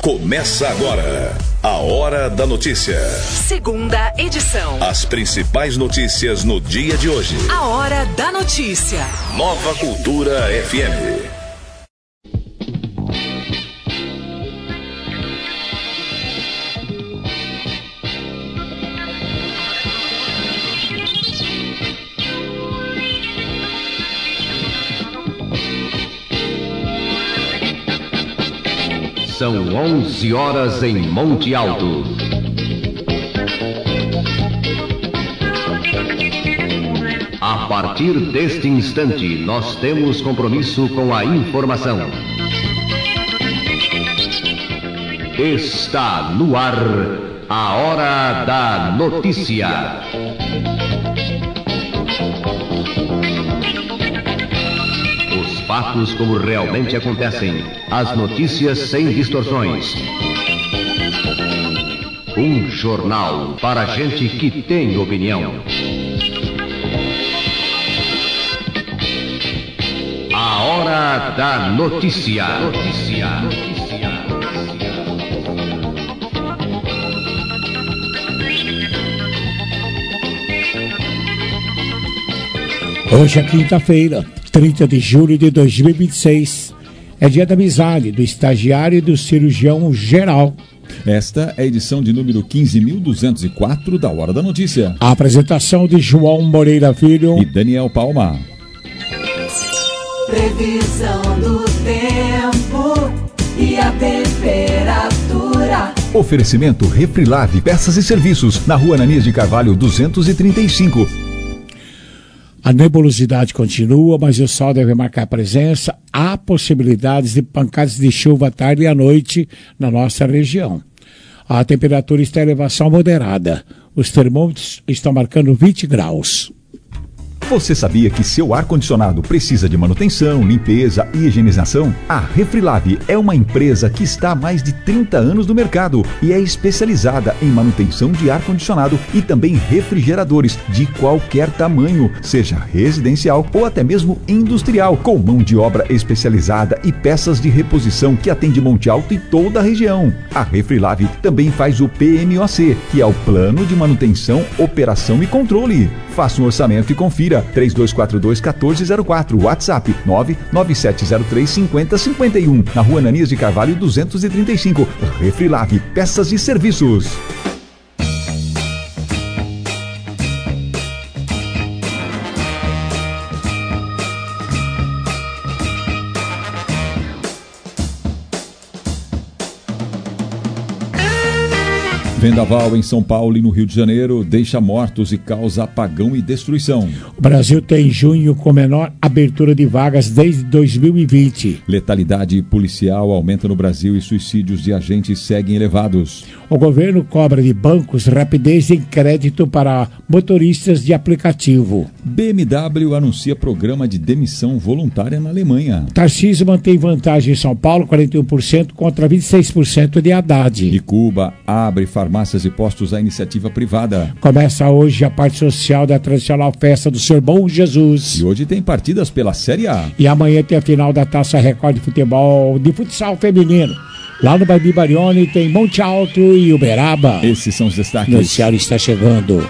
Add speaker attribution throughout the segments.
Speaker 1: Começa agora a Hora da Notícia.
Speaker 2: Segunda edição.
Speaker 1: As principais notícias no dia de hoje.
Speaker 2: A Hora da Notícia.
Speaker 1: Nova Cultura FM.
Speaker 3: São 11 horas em Monte Alto. A partir deste instante, nós temos compromisso com a informação. Está no ar a Hora da Notícia. Fatos como realmente acontecem. As notícias sem distorções. Um jornal para gente que tem opinião. A Hora da Notícia.
Speaker 4: Hoje é quinta-feira, 30 de julho de 2026. É dia da amizade, do estagiário e do cirurgião geral.
Speaker 5: Esta é a edição de número 15.204 da Hora da Notícia.
Speaker 4: A apresentação de João Moreira Filho
Speaker 5: e Daniel Palma.
Speaker 6: Previsão do tempo e a temperatura.
Speaker 5: Oferecimento Refrilave, peças e serviços, na Rua Ananias de Carvalho 235.
Speaker 4: A nebulosidade continua, mas o sol deve marcar presença. Há possibilidades de pancadas de chuva à tarde e à noite na nossa região. A temperatura está em elevação moderada. Os termômetros estão marcando 20 graus.
Speaker 5: Você sabia que seu ar-condicionado precisa de manutenção, limpeza e higienização? A Refrilave é uma empresa que está há mais de 30 anos no mercado e é especializada em manutenção de ar-condicionado e também refrigeradores de qualquer tamanho, seja residencial ou até mesmo industrial, com mão de obra especializada e peças de reposição que atende Monte Alto e toda a região. A Refrilave também faz o PMOC, que é o Plano de Manutenção, Operação e Controle. Faça um orçamento e confira. 3242-1404, WhatsApp 99703-5051, na Rua Ananias de Carvalho 235. Refrilave, peças e serviços. Vendaval em São Paulo e no Rio de Janeiro deixa mortos e causa apagão e destruição.
Speaker 4: O Brasil tem junho com menor abertura de vagas desde 2020.
Speaker 5: Letalidade policial aumenta no Brasil e suicídios de agentes seguem elevados.
Speaker 4: O governo cobra de bancos rapidez em crédito para motoristas de aplicativo.
Speaker 5: BMW anuncia programa de demissão voluntária na Alemanha.
Speaker 4: Tarcísio mantém vantagem em São Paulo, 41% contra 26% de Haddad.
Speaker 5: E Cuba abre farmácias e postos à iniciativa privada.
Speaker 4: Começa hoje a parte social da tradicional festa do Senhor Bom Jesus.
Speaker 5: E hoje tem partidas pela Série A.
Speaker 4: E amanhã tem a final da Taça Record de futebol, de futsal feminino. Lá no Babi Barione tem Monte Alto e Uberaba.
Speaker 5: Esses são os destaques.
Speaker 4: O noticiário está chegando.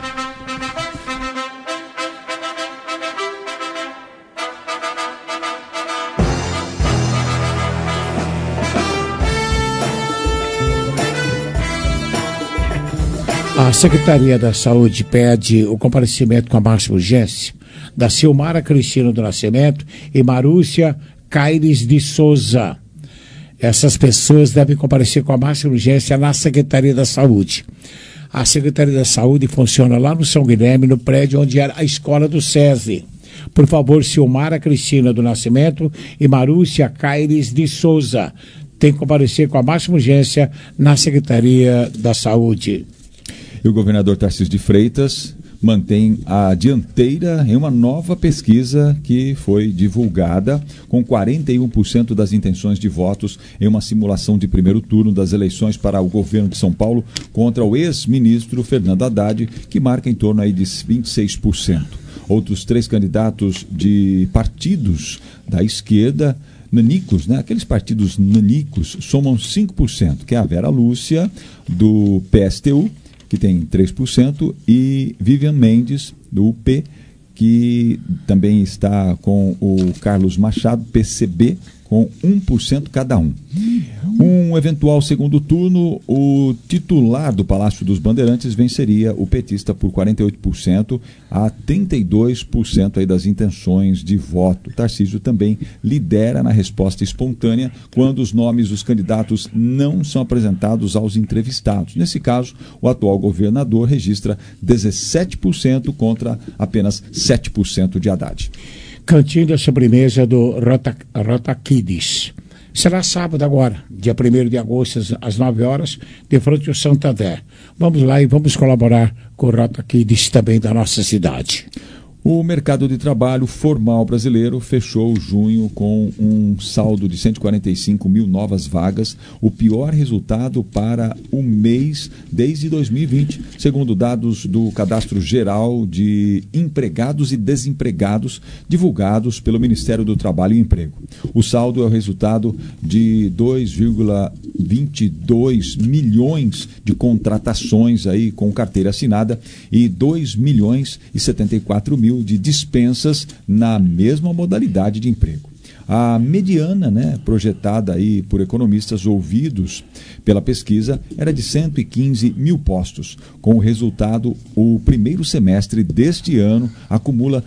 Speaker 4: A Secretaria da Saúde pede o comparecimento com a máxima urgência da Silmara Cristina do Nascimento e Marúcia Caires de Souza. Essas pessoas devem comparecer com a máxima urgência na Secretaria da Saúde. A Secretaria da Saúde funciona lá no São Guilherme, no prédio onde era a escola do SESI. Por favor, Silmara Cristina do Nascimento e Marúcia Caires de Souza tem que comparecer com a máxima urgência na Secretaria da Saúde.
Speaker 5: E o governador Tarcísio de Freitas mantém a dianteira em uma nova pesquisa que foi divulgada com 41% das intenções de votos em uma simulação de primeiro turno das eleições para o governo de São Paulo contra o ex-ministro Fernando Haddad, que marca em torno aí de 26%. Outros 3 candidatos de partidos da esquerda nanicos, né? Aqueles partidos nanicos somam 5%, que é a Vera Lúcia, do PSTU, que tem 3%, e Vivian Mendes, do UP, que também está com o Carlos Machado, PCB, com 1% cada um. Um eventual segundo turno, o titular do Palácio dos Bandeirantes venceria o petista por 48% a 32% aí das intenções de voto. Tarcísio também lidera na resposta espontânea quando os nomes dos candidatos não são apresentados aos entrevistados. Nesse caso, o atual governador registra 17% contra apenas 7% de Haddad.
Speaker 4: Cantinho da sobremesa do Rota Kids. Será sábado agora, dia 1º de agosto, às 9 horas, de frente ao Santander. Vamos lá e vamos colaborar com o Rota Kids também da nossa cidade.
Speaker 5: O mercado de trabalho formal brasileiro fechou junho com um saldo de 145 mil novas vagas, o pior resultado para o mês desde 2020, segundo dados do Cadastro Geral de Empregados e Desempregados, divulgados pelo Ministério do Trabalho e Emprego. O saldo é o resultado de 2,22 milhões de contratações aí com carteira assinada e 2 milhões e 74 mil de dispensas na mesma modalidade de emprego. A mediana, projetada aí por economistas ouvidos pela pesquisa, era de 115 mil postos. Com o resultado, o primeiro semestre deste ano acumula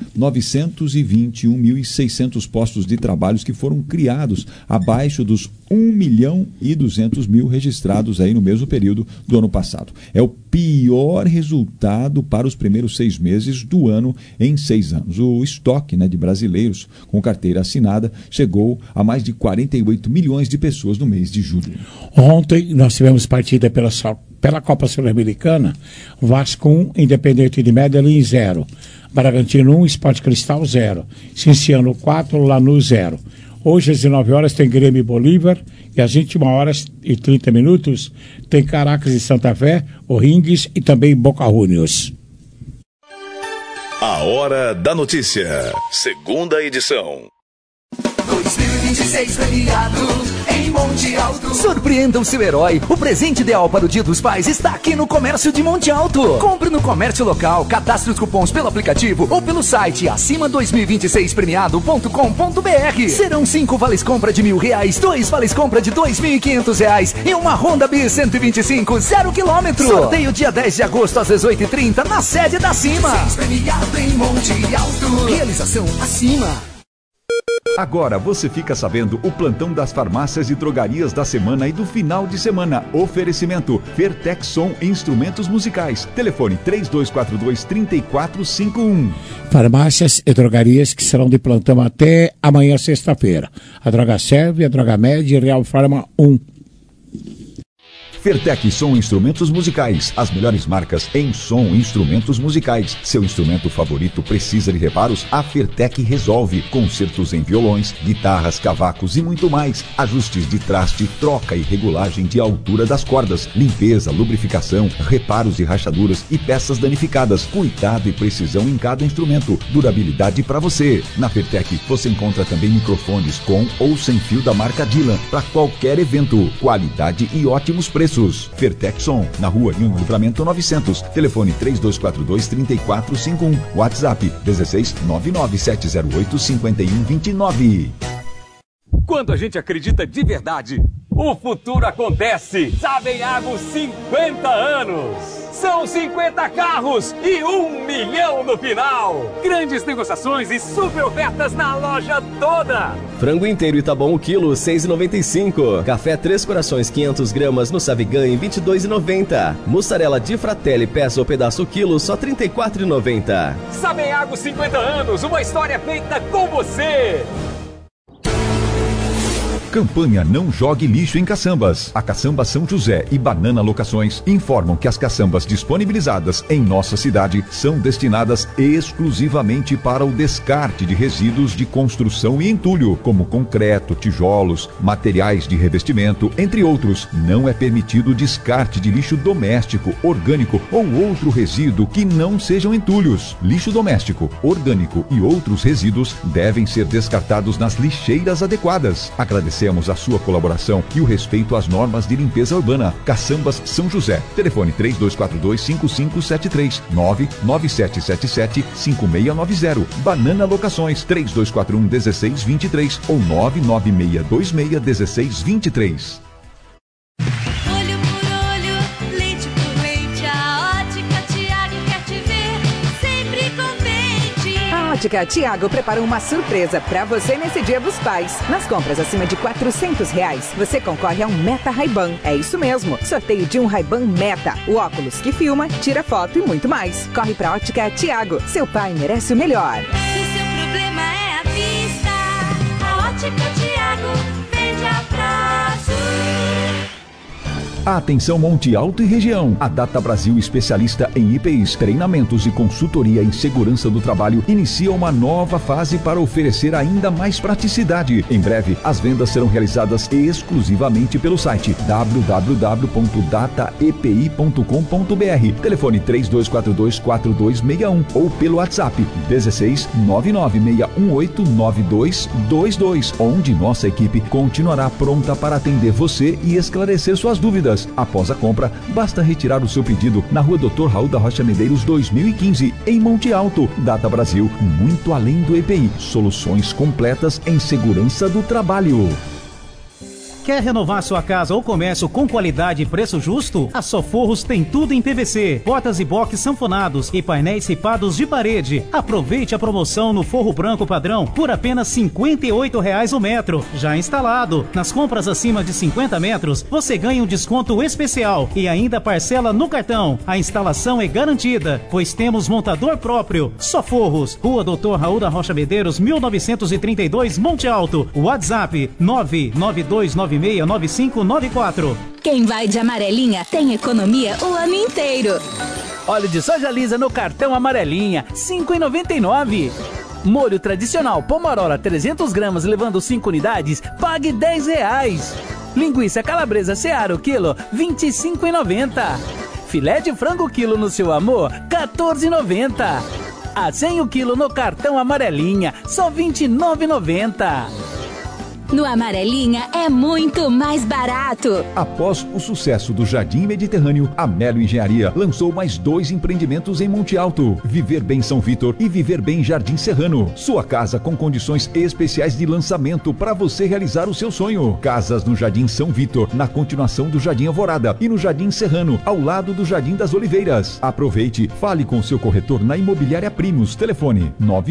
Speaker 5: 921.600 postos de trabalho que foram criados, abaixo dos 1.200.000 registrados aí no mesmo período do ano passado. É o pior resultado para os primeiros 6 meses do ano em 6 anos. O estoque de brasileiros com carteira assinada chegou a mais de 48 milhões de pessoas no mês de julho. Ontem
Speaker 4: nós tivemos partida pela Copa Sul-Americana, Vasco 1, Independente de Medellín 0, Bragantino 1, Sport Cristal 0, Cinciano 4, Lanús 0. Hoje às 19 horas tem Grêmio e Bolívar e às 21 horas e 30 minutos tem Caracas e Santa Fé, O'Higgins e também Boca Juniors.
Speaker 1: A Hora da Notícia, segunda edição.
Speaker 6: 2026 premiado em Monte Alto.
Speaker 7: Surpreenda o seu herói. O presente ideal para o Dia dos Pais está aqui no Comércio de Monte Alto. Compre no comércio local, cadastre os cupons pelo aplicativo ou pelo site acima2026premiado.com.br. Serão 5 vales compra de R$1.000, 2 vales compra de R$2.500 e uma Honda Bis 125 0 km. Sorteio dia 10 de agosto às 18h30 na sede da Acima.
Speaker 6: Premiado em Monte Alto.
Speaker 7: Realização Acima.
Speaker 5: Agora você fica sabendo o plantão das farmácias e drogarias da semana e do final de semana. Oferecimento Fertexson Instrumentos Musicais. Telefone 3242-3451.
Speaker 4: Farmácias e drogarias que serão de plantão até amanhã, sexta-feira. A Droga Serve, a Droga Med e Real Farma 1.
Speaker 5: Fertec Som Instrumentos Musicais, as melhores marcas em som e instrumentos musicais. Seu instrumento favorito precisa de reparos? A Fertec resolve. Concertos em violões, guitarras, cavacos e muito mais. Ajustes de traste, troca e regulagem de altura das cordas, limpeza, lubrificação, reparos e rachaduras e peças danificadas. Cuidado e precisão em cada instrumento. Durabilidade para você. Na Fertec você encontra também microfones com ou sem fio da marca Dylan para qualquer evento. Qualidade e ótimos preços. Fertexson, na Rua Rio Livramento 900. Telefone 3242-3451. WhatsApp 16-99708-5129.
Speaker 8: Quando a gente acredita de verdade, o futuro acontece. Sabenhago 50 anos. São 50 carros e 1 milhão no final. Grandes negociações e super ofertas na loja toda.
Speaker 9: Frango inteiro Itabom o quilo, 6,95. Café Três Corações 500 gramas no Savigan, 22,90. Mussarela de Fratelli peça ou pedaço quilo, só 34,90.
Speaker 8: Sabenhago 50 anos, uma história feita com você.
Speaker 5: Campanha Não Jogue Lixo em Caçambas. A Caçamba São José e Banana Locações informam que as caçambas disponibilizadas em nossa cidade são destinadas exclusivamente para o descarte de resíduos de construção e entulho, como concreto, tijolos, materiais de revestimento, entre outros. Não é permitido o descarte de lixo doméstico, orgânico ou outro resíduo que não sejam entulhos. Lixo doméstico, orgânico e outros resíduos devem ser descartados nas lixeiras adequadas. Agradecemos a sua colaboração e o respeito às normas de limpeza urbana. Caçambas São José. Telefone 3242-5573, 99777-5690. Banana Locações 3241-1623 ou 99626-1623.
Speaker 2: Ótica Tiago preparou uma surpresa para você nesse Dia dos Pais. Nas compras acima de R$400, você concorre a um Meta Ray-Ban. É isso mesmo, sorteio de um Ray-Ban Meta, o óculos que filma, tira foto e muito mais. Corre pra Ótica Tiago, seu pai merece o melhor.
Speaker 10: Se o seu problema é a vista, a Ótica Tiago vende a prazo.
Speaker 5: Atenção Monte Alto e região. A Data Brasil, especialista em IPIs, treinamentos e consultoria em segurança do trabalho, inicia uma nova fase para oferecer ainda mais praticidade. Em breve, as vendas serão realizadas exclusivamente pelo site www.dataepi.com.br. Telefone 3242-4261 ou pelo WhatsApp 16 996189222, onde nossa equipe continuará pronta para atender você e esclarecer suas dúvidas. Após a compra, basta retirar o seu pedido na Rua Dr. Raul da Rocha Medeiros 2015, em Monte Alto. Data Brasil, muito além do EPI. Soluções completas em segurança do trabalho.
Speaker 11: Quer renovar sua casa ou comércio com qualidade e preço justo? A Soforros tem tudo em PVC, portas e box sanfonados e painéis ripados de parede. Aproveite a promoção no forro branco padrão por apenas R$58 o metro. Já instalado. Nas compras acima de 50 metros, você ganha um desconto especial e ainda parcela no cartão. A instalação é garantida, pois temos montador próprio. Soforros, Rua Dr. Raul da Rocha Medeiros, 1932, Monte Alto. WhatsApp 992969594.
Speaker 12: Quem vai de amarelinha tem economia o ano inteiro.
Speaker 7: Óleo de soja lisa no cartão Amarelinha, R$ 5,99. Molho tradicional Pomarola 300 gramas levando 5 unidades, pague R$10. Linguiça calabresa Seara o quilo, R$ 25,90. Filé de frango quilo no seu amor, R$ 14,90. A 100 o quilo no cartão Amarelinha, só R$ 29,90.
Speaker 12: No Amarelinha é muito mais barato.
Speaker 5: Após o sucesso do Jardim Mediterrâneo, a Melo Engenharia lançou mais 2 empreendimentos em Monte Alto: Viver Bem São Vitor e Viver Bem Jardim Serrano. Sua casa com condições especiais de lançamento para você realizar o seu sonho. Casas no Jardim São Vitor, na continuação do Jardim Alvorada, e no Jardim Serrano, ao lado do Jardim das Oliveiras. Aproveite, fale com seu corretor na Imobiliária Primos. Telefone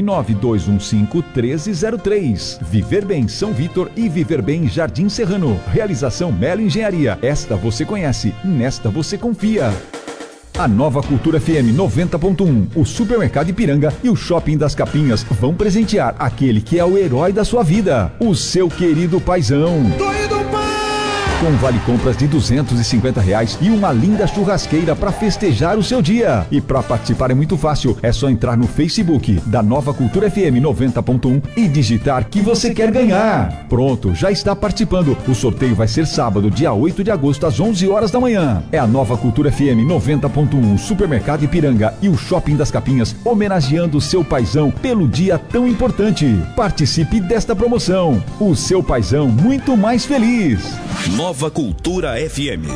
Speaker 5: 99215-1303. Viver Bem São Vitor e Viver Bem Jardim Serrano. Realização Melo Engenharia. Esta você conhece, nesta você confia. A Nova Cultura FM 90.1, o Supermercado Ipiranga e o Shopping das Capinhas vão presentear aquele que é o herói da sua vida, o seu querido paizão. Com vale compras de R$250 e uma linda churrasqueira para festejar o seu dia. E para participar é muito fácil, é só entrar no Facebook da Nova Cultura FM 90.1 e digitar que você quer ganhar. Pronto, já está participando. O sorteio vai ser sábado, dia 8 de agosto, às 11 horas da manhã. É a Nova Cultura FM 90.1, o Supermercado Ipiranga e o Shopping das Capinhas homenageando o seu paizão pelo dia tão importante. Participe desta promoção. O seu paizão muito mais feliz.
Speaker 1: Nova Cultura FM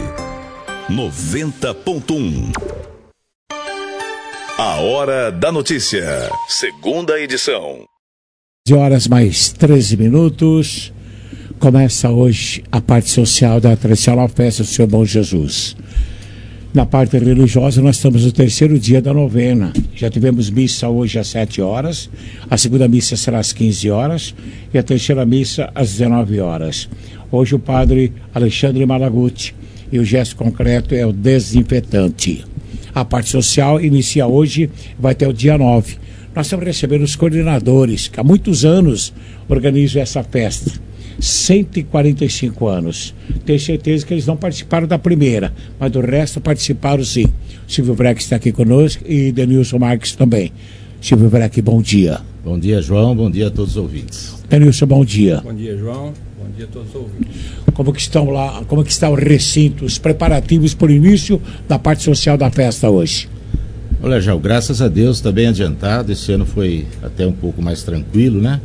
Speaker 1: 90.1. A Hora da Notícia, segunda edição.
Speaker 4: 11 horas mais 13 minutos. Começa hoje a parte social da tradicional festa do Senhor Bom Jesus. Na parte religiosa, nós estamos no terceiro dia da novena. Já tivemos missa hoje às 7 horas, a segunda missa será às 15 horas e a terceira missa às 19 horas. Hoje o padre Alexandre Malaguti e o gesto concreto é o desinfetante. A parte social inicia hoje, vai até o dia 9. Nós estamos recebendo os coordenadores, que há muitos anos organizam essa festa. 145 anos. Tenho certeza que eles não participaram da primeira, mas do resto participaram sim. Silvio Vreck está aqui conosco e Denilson Marques também. Silvio Vreck, bom dia.
Speaker 13: Bom dia, João. Bom dia a todos os ouvintes.
Speaker 4: Denilson, bom dia.
Speaker 14: Bom dia, João. Bom dia a todos os ouvintes.
Speaker 4: Como que estão lá, como que está o recinto, os preparativos para o início da parte social da festa hoje?
Speaker 13: Olha, João, graças a Deus está bem adiantado. Esse ano foi até um pouco mais tranquilo, né?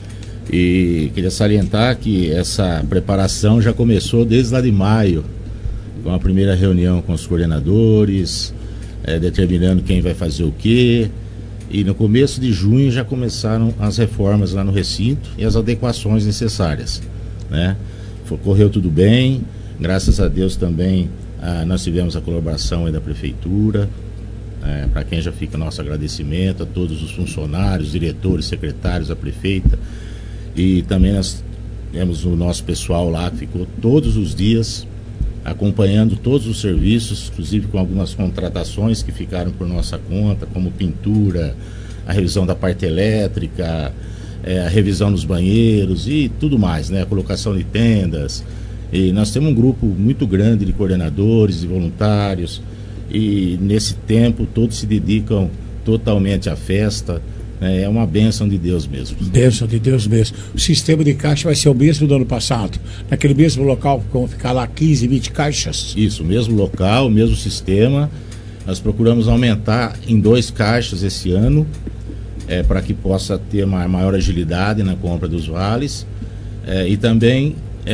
Speaker 13: E queria salientar que essa preparação já começou desde lá de maio, com a primeira reunião com os coordenadores, determinando quem vai fazer o quê. E no começo de junho já começaram as reformas lá no recinto e as adequações necessárias, né? Correu tudo bem, graças a Deus também nós tivemos a colaboração aí da prefeitura, para quem já fica nosso agradecimento, a todos os funcionários, diretores, secretários, a prefeita, e também nós temos o nosso pessoal lá que ficou todos os dias acompanhando todos os serviços, inclusive com algumas contratações que ficaram por nossa conta, como pintura, a revisão da parte elétrica, a revisão dos banheiros e tudo mais, né? A colocação de tendas. E nós temos um grupo muito grande de coordenadores e voluntários, e nesse tempo todos se dedicam totalmente à festa. É uma bênção de Deus mesmo.
Speaker 4: Bênção de Deus mesmo. O sistema de caixa vai ser o mesmo do ano passado? Naquele mesmo local, vão ficar lá 15, 20 caixas?
Speaker 13: Isso, mesmo local, mesmo sistema. Nós procuramos aumentar em 2 caixas esse ano, para que possa ter uma maior agilidade na compra dos vales. E também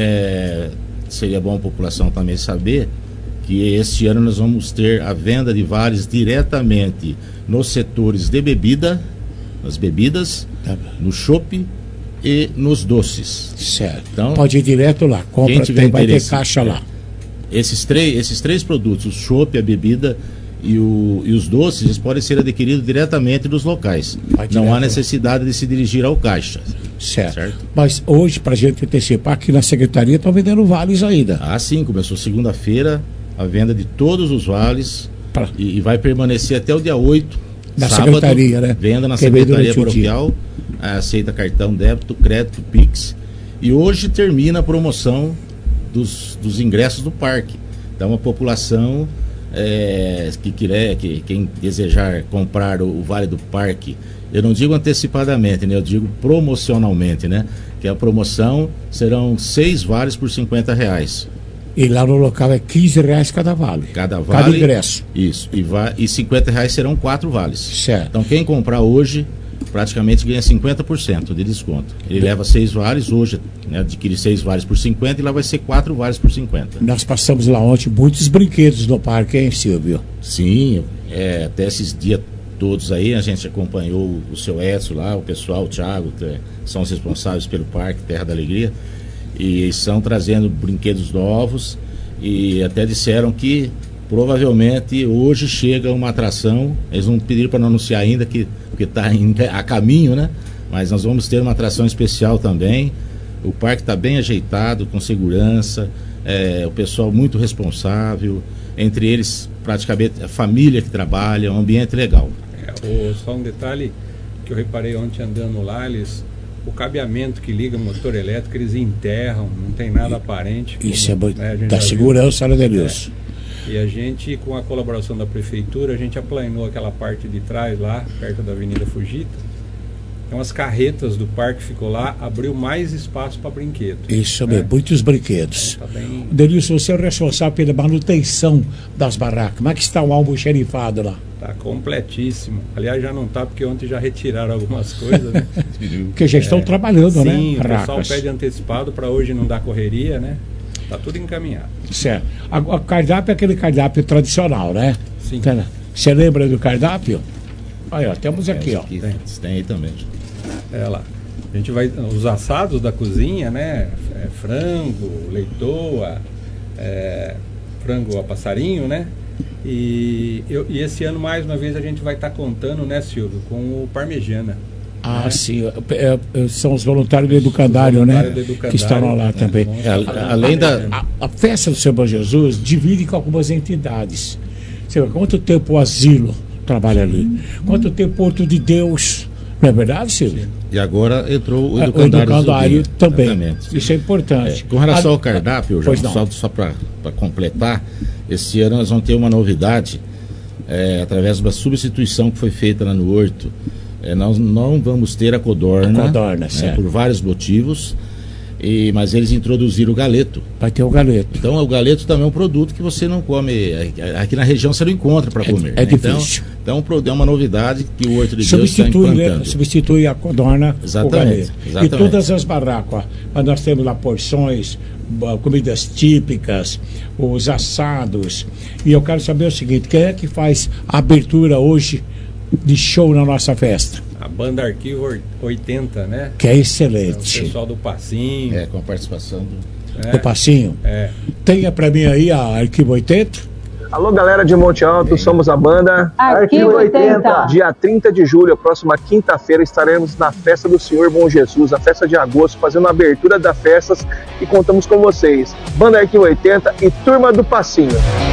Speaker 13: seria bom a população também saber que este ano nós vamos ter a venda de vales diretamente nos setores de bebida, nas bebidas, no chopp e nos doces.
Speaker 4: Certo.
Speaker 13: Então,
Speaker 4: pode ir direto lá, compra, vai ter caixa lá.
Speaker 13: Esses três produtos, o chopp, a bebida e os doces, eles podem ser adquiridos diretamente dos locais. Não há necessidade de se dirigir ao caixa.
Speaker 4: Certo. Mas hoje, para a gente antecipar, aqui na Secretaria estão vendendo vales ainda.
Speaker 13: Sim, começou segunda-feira a venda de todos os vales e vai permanecer até o dia 8.
Speaker 4: Da
Speaker 13: sábado,
Speaker 4: Secretaria, né?
Speaker 13: Venda na Secretaria Paroquial, aceita cartão, débito, crédito, Pix. E hoje termina a promoção dos ingressos do parque. Então a população quem desejar comprar o Vale do Parque, eu não digo antecipadamente, né? Eu digo promocionalmente, né? Que a promoção serão 6 vales por R$50.
Speaker 4: E lá no local é R$15 cada vale.
Speaker 13: Cada
Speaker 4: ingresso.
Speaker 13: Isso. E R$50 serão 4 vales.
Speaker 4: Certo.
Speaker 13: Então quem comprar hoje praticamente ganha 50% de desconto. Ele leva 6 vales hoje, né? Adquire 6 vales por 50 e lá vai ser 4 vales por 50.
Speaker 4: Nós passamos lá ontem muitos brinquedos no parque, hein, Silvio?
Speaker 13: Sim, até esses dias todos aí a gente acompanhou o seu Edson lá, o pessoal, o Thiago, que são os responsáveis pelo parque Terra da Alegria. E estão trazendo brinquedos novos e até disseram que provavelmente hoje chega uma atração. Eles não pediram para não anunciar ainda, porque está a caminho, né? Mas nós vamos ter uma atração especial também. O parque está bem ajeitado, com segurança, o pessoal muito responsável, entre eles praticamente a família que trabalha, um ambiente legal.
Speaker 14: Só um detalhe que eu reparei ontem andando lá, o cabeamento que liga o motor elétrico, eles enterram, não tem nada aparente.
Speaker 4: Isso é muito, da segurança, né, Denilson?
Speaker 14: E a gente, com a colaboração da prefeitura, a gente aplanou aquela parte de trás lá, perto da Avenida Fujita. Então as carretas do parque ficou lá, abriu mais espaço para brinquedo.
Speaker 4: Isso mesmo, muitos brinquedos.
Speaker 14: Tá bem...
Speaker 4: Denilson, você é o responsável pela manutenção das barracas. Como é que está o almoxerifado lá?
Speaker 14: Tá completíssimo. Aliás, já não tá, porque ontem já retiraram algumas coisas, né?
Speaker 4: Porque já estão trabalhando, né?
Speaker 14: Sim, o pessoal pede antecipado para hoje não dar correria, né? Tá tudo encaminhado.
Speaker 4: Certo. O cardápio é aquele cardápio tradicional, né?
Speaker 14: Sim.
Speaker 4: Você lembra do cardápio? Aí, ó, temos aqui, ó.
Speaker 13: Tem aí também.
Speaker 14: Lá. A gente vai... Os assados da cozinha, né? Frango, leitoa, frango a passarinho, né? E esse ano, mais uma vez, a gente vai estar contando, né, Silvio, com o parmegiana.
Speaker 4: Né? Sim. São os voluntários do Educandário, né? Que estão lá também.
Speaker 13: Além da...
Speaker 4: A festa do Senhor Bom Jesus divide com algumas entidades. Você vê quanto tempo o asilo trabalha ali? Quanto tempo o Porto de Deus Não é verdade, Silvio?
Speaker 13: E agora entrou o
Speaker 4: O
Speaker 13: educandário
Speaker 4: educandário também.
Speaker 13: Exatamente.
Speaker 4: Isso é importante.
Speaker 13: Com relação ao cardápio,
Speaker 4: Pois não.
Speaker 13: só para completar, esse ano nós vamos ter uma novidade, através de uma substituição que foi feita lá no Horto. Nós não vamos ter a codorna,
Speaker 4: certo.
Speaker 13: por vários motivos, mas eles introduziram o galeto.
Speaker 4: Vai ter o galeto.
Speaker 13: Então o galeto também é um produto que você não come, aqui na região você não encontra para comer.
Speaker 4: É difícil.
Speaker 13: Então é uma novidade que o Horto de Deus está implantando.
Speaker 4: Substitui a codorna com o
Speaker 13: Exatamente.
Speaker 4: galeto. E todas as barracas, nós temos lá porções, comidas típicas, os assados. E eu quero saber o seguinte, quem é que faz a abertura hoje de show na nossa festa?
Speaker 14: A banda Arquivo 80, né?
Speaker 4: Que é excelente.
Speaker 14: O pessoal do Passinho.
Speaker 13: Com a participação
Speaker 4: do Passinho. Tenha pra mim aí a Arquivo 80.
Speaker 15: Alô, galera de Monte Alto, somos a banda
Speaker 16: Arquivo 80.
Speaker 15: Dia 30 de julho, a próxima quinta-feira, estaremos na Festa do Senhor Bom Jesus, a festa de agosto, fazendo a abertura das festas e contamos com vocês. Banda Arquivo 80 e Turma do Passinho.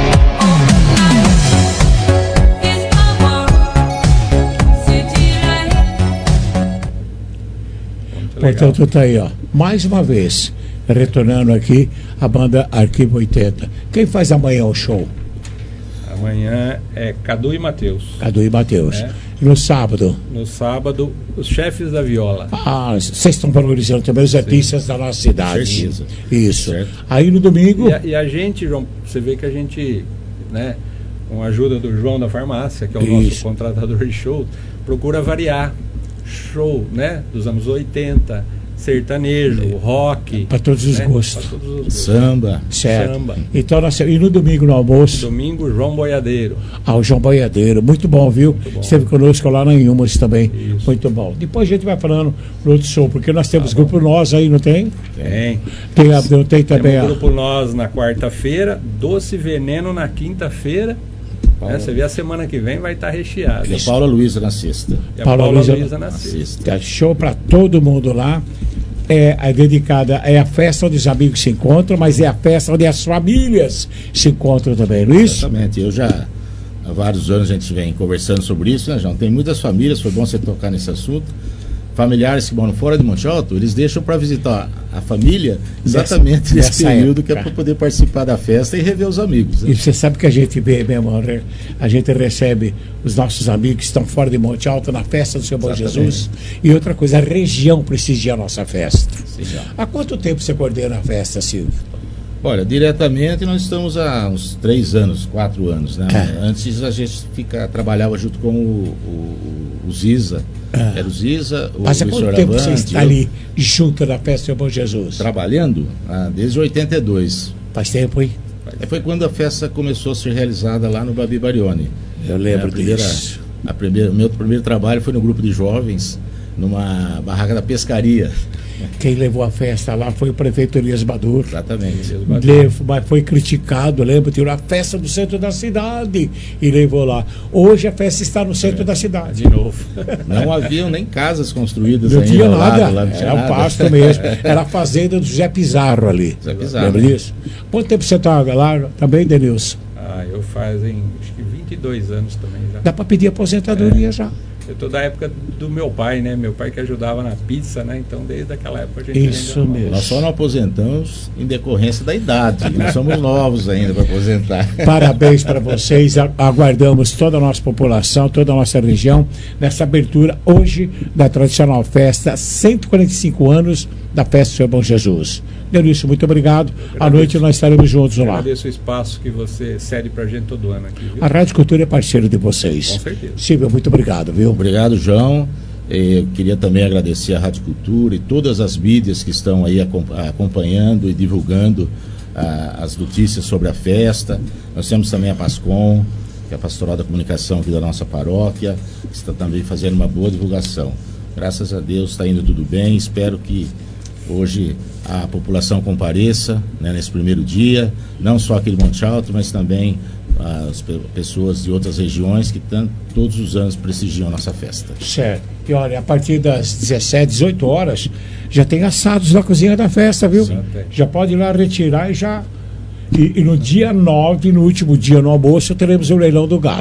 Speaker 4: Portanto, tá aí, ó. Mais uma vez, retornando aqui, a banda Arquivo 80. Quem faz amanhã o show?
Speaker 14: Amanhã é Cadu e Matheus.
Speaker 4: Cadu e Matheus. E no sábado?
Speaker 14: No sábado, os Chefes da Viola.
Speaker 4: Ah, vocês estão valorizando também os artistas da nossa cidade.
Speaker 14: Certeza.
Speaker 4: Isso.
Speaker 14: Certo.
Speaker 4: Aí no domingo...
Speaker 14: E a gente, João, você vê que a gente, né, com a ajuda do João da Farmácia, que é o nosso contratador de show, procura variar show, né, dos anos 80, sertanejo, rock.
Speaker 4: Para todos os gostos.
Speaker 14: Todos os gostos.
Speaker 13: Samba.
Speaker 4: Certo.
Speaker 14: Samba.
Speaker 4: Então, e no domingo no almoço?
Speaker 14: Domingo, João Boiadeiro.
Speaker 4: O João Boiadeiro. Muito bom, viu? Muito bom. Esteve conosco lá na Inhumas também. Isso. Muito bom. Depois a gente vai falando no outro show, porque nós temos grupo Nós aí, não tem?
Speaker 14: Tem.
Speaker 4: Tem também
Speaker 14: o grupo Nós na quarta-feira, Doce Veneno na quinta-feira. Você vê, a semana que vem vai estar recheado.
Speaker 13: E a Paula Luísa na sexta.
Speaker 4: Paula Luísa na sexta. Show para todo mundo lá. É dedicada, é a festa onde os amigos se encontram, mas é a festa onde as famílias se encontram também, não é isso?
Speaker 13: Exatamente. Eu já, há vários anos a gente vem conversando sobre isso, né, João? Tem muitas famílias, foi bom você tocar nesse assunto. Familiares que moram fora de Monte Alto, eles deixam para visitar a família exatamente nesse período, que é para poder participar da festa e rever os amigos. Né?
Speaker 4: E você sabe que a gente vê, meu irmão, a gente recebe os nossos amigos que estão fora de Monte Alto na festa do Senhor Bom Jesus. E outra coisa, a região prestigia a nossa festa. Sim. Há quanto tempo você coordena a festa, Silvio?
Speaker 13: Olha, diretamente nós estamos há uns 3 anos, 4 anos, né? Antes a gente trabalhava junto com o Ziza. Era o Ziza, o
Speaker 4: Mas há quanto tempo você está ali junto da festa do Bom Jesus?
Speaker 13: Trabalhando? Desde 82.
Speaker 4: Faz tempo, hein?
Speaker 13: Foi quando a festa começou a ser realizada lá no Babi Barioni.
Speaker 4: Eu lembro disso.
Speaker 13: O meu primeiro trabalho foi no grupo de jovens, numa barraca da pescaria.
Speaker 4: Quem levou a festa lá foi o prefeito Elias Badur.
Speaker 13: Exatamente.
Speaker 4: Mas foi criticado, lembra? Tirou a festa do centro da cidade e levou lá. Hoje a festa está no centro da cidade.
Speaker 14: De novo.
Speaker 13: Não haviam nem casas construídas
Speaker 4: não
Speaker 13: ainda.
Speaker 4: Tinha nada.
Speaker 13: Lá, não tinha
Speaker 4: era
Speaker 13: nada.
Speaker 4: Um pasto mesmo. Era a fazenda do José Pizarro ali.
Speaker 13: José Pizarro.
Speaker 4: Lembra disso? Quanto tempo você está lá também, Denilson?
Speaker 14: Eu fazem acho que 22 anos também já.
Speaker 4: Dá para pedir aposentadoria já.
Speaker 14: Eu tô da época do meu pai, né? Meu pai que ajudava na pizza, né? Então desde aquela época a gente...
Speaker 4: Isso mesmo.
Speaker 13: Nós só não aposentamos em decorrência da idade. Nós somos novos ainda para aposentar.
Speaker 4: Parabéns para vocês. Aguardamos toda a nossa população, toda a nossa região nessa abertura hoje da tradicional festa, 145 anos da festa do Senhor Bom Jesus. Denilson, muito obrigado. À noite nós estaremos juntos lá.
Speaker 14: Agradeço o espaço que você cede pra gente todo ano aqui, viu?
Speaker 4: A Rádio Cultura é parceiro de vocês.
Speaker 14: Com certeza.
Speaker 4: Silvio, muito obrigado, viu?
Speaker 13: Obrigado, João. Eu queria também agradecer a Rádio Cultura e todas as mídias que estão aí acompanhando e divulgando as notícias sobre a festa. Nós temos também a PASCOM, que é a Pastoral da Comunicação aqui da nossa paróquia, que está também fazendo uma boa divulgação. Graças a Deus está indo tudo bem. Espero que hoje a população compareça, né, nesse primeiro dia, não só aqui de Monte Alto, mas também as pessoas de outras regiões que todos os anos prestigiam a nossa festa.
Speaker 4: Certo. E olha, a partir das 17, 18 horas, já tem assados na cozinha da festa, viu? Sim. Já pode ir lá retirar e já... E no dia 9, no último dia no almoço, teremos o leilão do gado.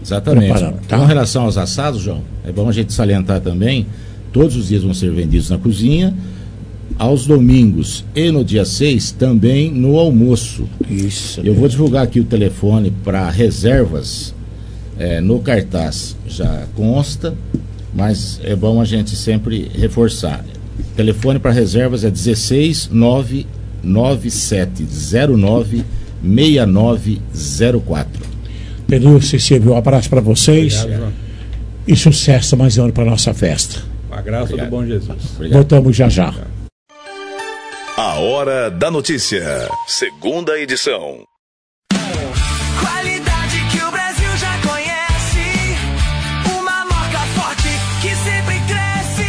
Speaker 13: Exatamente.
Speaker 4: Tá?
Speaker 13: Com relação aos assados, João, é bom a gente salientar também, todos os dias vão ser vendidos na cozinha, aos domingos e no dia 6 também no almoço.
Speaker 4: Isso.
Speaker 13: Eu vou divulgar aqui o telefone para reservas, no cartaz já consta, mas é bom a gente sempre reforçar. O telefone para reservas é 16 99709 6904.
Speaker 4: Denilson e Silvio, um abraço para vocês.
Speaker 14: Obrigado, João.
Speaker 4: E sucesso mais um ano para nossa festa.
Speaker 14: Com a graça do bom Jesus.
Speaker 4: Voltamos já já.
Speaker 1: A Hora da Notícia, segunda edição.
Speaker 6: Qualidade que o Brasil já conhece. Uma marca forte que sempre cresce.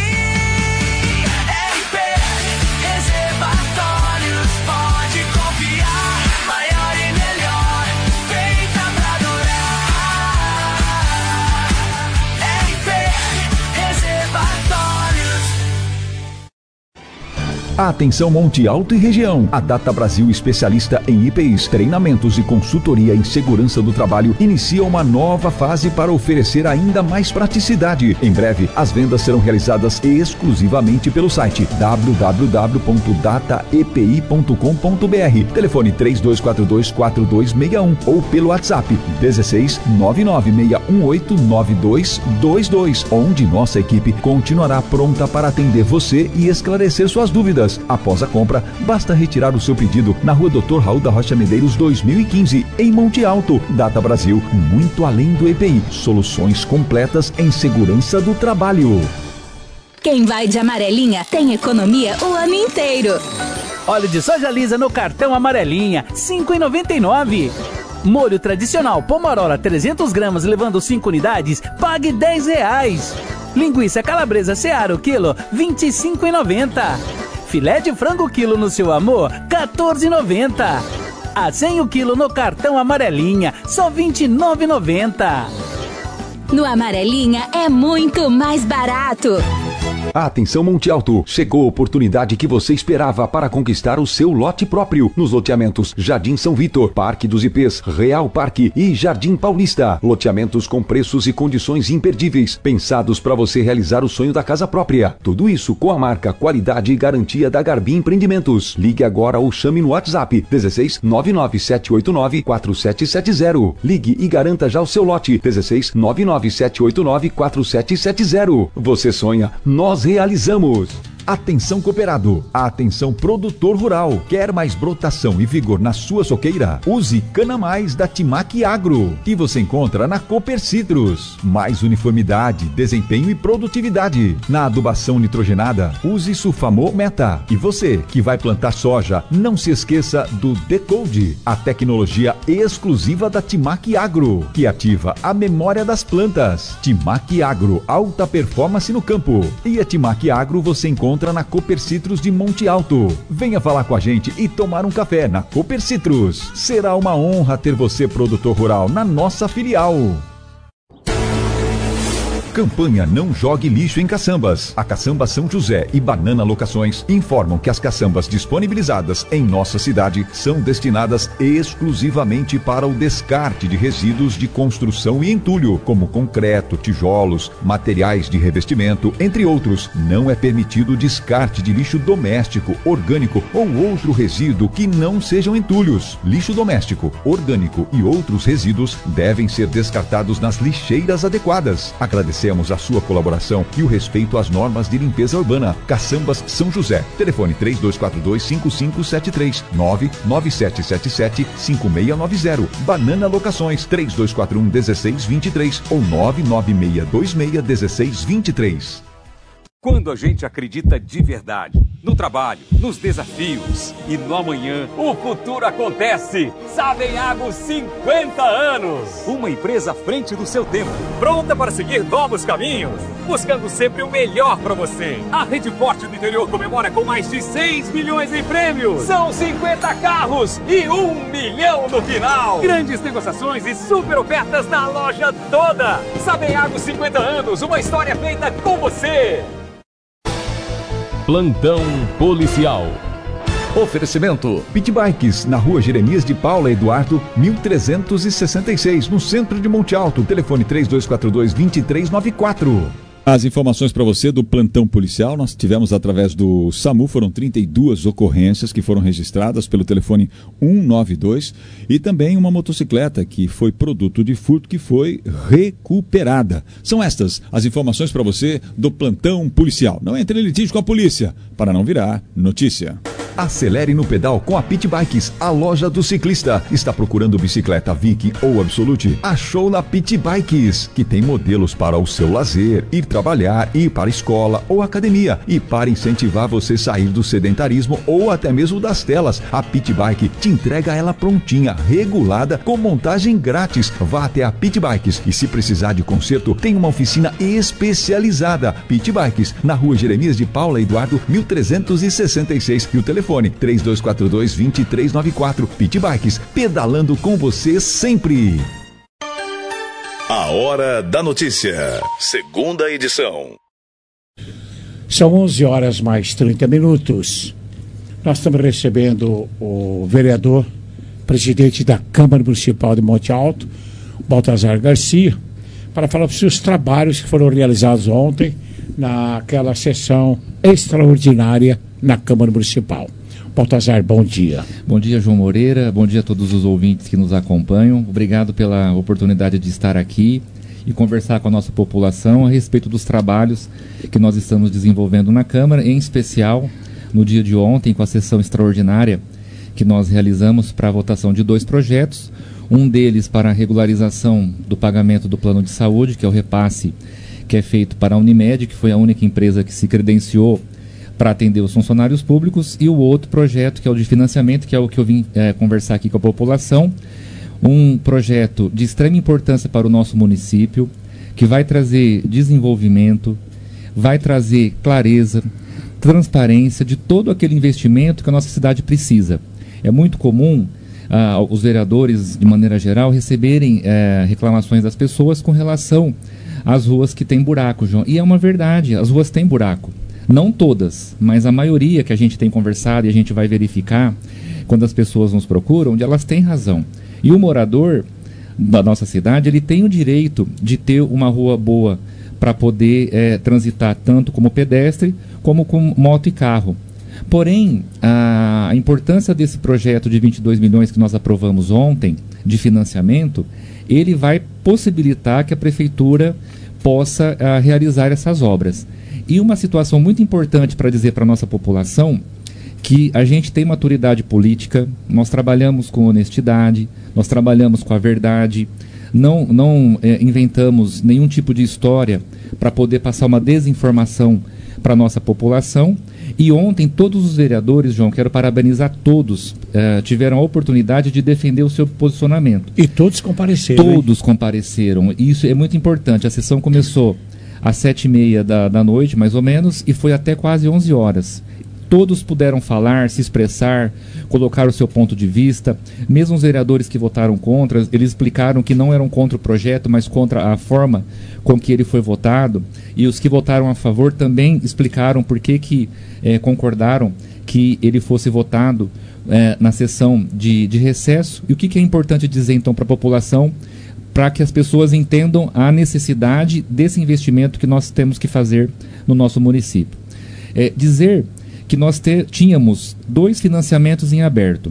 Speaker 6: RP Reservatórios, pode confiar. Maior e melhor, feita pra durar. RP Reservatórios.
Speaker 5: Atenção Monte Alto e região. A Data Brasil, especialista em IPIs, treinamentos e consultoria em segurança do trabalho, inicia uma nova fase para oferecer ainda mais praticidade. Em breve, as vendas serão realizadas exclusivamente pelo site www.dataepi.com.br, telefone 3242-4261 ou pelo WhatsApp 16 996189222, onde nossa equipe continuará pronta para atender você e esclarecer suas dúvidas. Após a compra, basta retirar o seu pedido na Rua Dr. Raul da Rocha Medeiros 2015, em Monte Alto. Data Brasil, muito além do EPI. Soluções completas em segurança do trabalho.
Speaker 12: Quem vai de amarelinha tem economia o ano inteiro.
Speaker 7: Óleo de soja lisa no cartão amarelinha, R$ 5,99. Molho tradicional Pomarola 300 gramas levando 5 unidades, pague R$10. Linguiça calabresa Seara o quilo, R$ 25,90. Filé de frango quilo no seu amor, R$ 14,90. A 100 o quilo no cartão amarelinha, só R$ 29,90.
Speaker 12: No amarelinha é muito mais barato.
Speaker 5: Atenção Monte Alto, chegou a oportunidade que você esperava para conquistar o seu lote próprio nos loteamentos Jardim São Vitor, Parque dos IPs, Real Parque e Jardim Paulista. Loteamentos com preços e condições imperdíveis, pensados para você realizar o sonho da casa própria. Tudo isso com a marca, qualidade e garantia da Garbi Empreendimentos. Ligue agora ou chame no WhatsApp 16 99789 4770. Ligue e garanta já o seu lote 16 99789 4770. Você sonha, nós realizamos. Atenção cooperado, atenção produtor rural. Quer mais brotação e vigor na sua soqueira? Use Cana Mais da Timac Agro, que você encontra na Cooper Citrus. Mais uniformidade, desempenho e produtividade. Na adubação nitrogenada, use Sulfamol Meta. E você que vai plantar soja, não se esqueça do Decode, a tecnologia exclusiva da Timac Agro, que ativa a memória das plantas. Timac Agro, alta performance no campo. E a Timac Agro você encontra na Cooper Citrus de Monte Alto. Venha falar com a gente e tomar um café na Cooper Citrus. Será uma honra ter você, produtor rural, na nossa filial. Campanha Não Jogue Lixo em Caçambas. A Caçamba São José e Banana Locações informam que as caçambas disponibilizadas em nossa cidade são destinadas exclusivamente para o descarte de resíduos de construção e entulho, como concreto, tijolos, materiais de revestimento, entre outros. Não é permitido o descarte de lixo doméstico, orgânico ou outro resíduo que não sejam entulhos. Lixo doméstico, orgânico e outros resíduos devem ser descartados nas lixeiras adequadas. Agradecemos a sua colaboração e o respeito às normas de limpeza urbana. Caçambas São José. Telefone 3242-5573, 99777-5690. Banana Locações 3241-1623 ou 99626-1623.
Speaker 8: Quando a gente acredita de verdade no trabalho, nos desafios e no amanhã, o futuro acontece. Sabenhago 50 anos. Uma empresa à frente do seu tempo, pronta para seguir novos caminhos, buscando sempre o melhor para você. A Rede Forte do Interior comemora com mais de 6 milhões em prêmios. São 50 carros e 1 milhão no final. Grandes negociações e super ofertas na loja toda. Sabenhago 50 anos, uma história feita com você.
Speaker 3: Plantão Policial.
Speaker 7: Oferecimento
Speaker 5: Pit Bikes, na rua Jeremias de Paula Eduardo, 1366, no centro de Monte Alto. Telefone 3242-2394.
Speaker 16: As informações para você do plantão policial, nós tivemos através do SAMU, foram 32 ocorrências que foram registradas pelo telefone 192 e também uma motocicleta que foi produto de furto que foi recuperada. São estas as informações para você do plantão policial. Não entre em litígio com a polícia, para não virar notícia.
Speaker 5: Acelere no pedal com a Pit Bikes, a loja do ciclista. Está procurando bicicleta Viking ou Absolute? Achou na Pit Bikes, que tem modelos para o seu lazer, ir trabalhar, ir para a escola ou academia. E para incentivar você a sair do sedentarismo ou até mesmo das telas, a Pit Bike te entrega ela prontinha, regulada, com montagem grátis. Vá até a Pit Bikes e se precisar de conserto, tem uma oficina especializada. Pit Bikes, na rua Jeremias de Paula Eduardo, 1366 e o telefone 3242-2394. Pit Bikes, pedalando com você sempre.
Speaker 1: A Hora da Notícia, segunda edição.
Speaker 4: São 11 horas mais 30 minutos. Nós estamos recebendo o vereador, presidente da Câmara Municipal de Monte Alto, Baltazar Garcia, para falar sobre os trabalhos que foram realizados ontem naquela sessão extraordinária na Câmara Municipal. Baltazar, bom dia.
Speaker 17: Bom dia, João Moreira. Bom dia a todos os ouvintes que nos acompanham. Obrigado pela oportunidade de estar aqui e conversar com a nossa população a respeito dos trabalhos que nós estamos desenvolvendo na Câmara, em especial no dia de ontem, com a sessão extraordinária que nós realizamos para a votação de 2 projetos. Um deles para a regularização do pagamento do plano de saúde, que é o repasse que é feito para a Unimed, que foi a única empresa que se credenciou para atender os funcionários públicos, e o outro projeto, que é o de financiamento, que é o que eu vim conversar aqui com a população, um projeto de extrema importância para o nosso município, que vai trazer desenvolvimento, vai trazer clareza, transparência de todo aquele investimento que a nossa cidade precisa. É muito comum os vereadores, de maneira geral, receberem reclamações das pessoas com relação às ruas que têm buraco, João. E é uma verdade, as ruas têm buraco. Não todas, mas a maioria que a gente tem conversado e a gente vai verificar quando as pessoas nos procuram, onde elas têm razão. E o morador da nossa cidade, ele tem o direito de ter uma rua boa para poder transitar tanto como pedestre como com moto e carro. Porém, a importância desse projeto de 22 milhões que nós aprovamos ontem, de financiamento, ele vai possibilitar que a prefeitura possa realizar essas obras. E uma situação muito importante para dizer para a nossa população, que a gente tem maturidade política, nós trabalhamos com honestidade, nós trabalhamos com a verdade, não inventamos nenhum tipo de história para poder passar uma desinformação para a nossa população. E ontem todos os vereadores, João, quero parabenizar todos, tiveram a oportunidade de defender o seu posicionamento.
Speaker 4: E todos compareceram.
Speaker 17: Todos compareceram, e isso é muito importante. A sessão começou às 7h30 da noite, mais ou menos, e foi até quase 11 horas. Todos puderam falar, se expressar, colocar o seu ponto de vista. Mesmo os vereadores que votaram contra, eles explicaram que não eram contra o projeto, mas contra a forma com que ele foi votado. E os que votaram a favor também explicaram por que concordaram que ele fosse votado na sessão de recesso. E o que é importante dizer, então, para a população, para que as pessoas entendam a necessidade desse investimento que nós temos que fazer no nosso município. Dizer que nós tínhamos 2 financiamentos em aberto.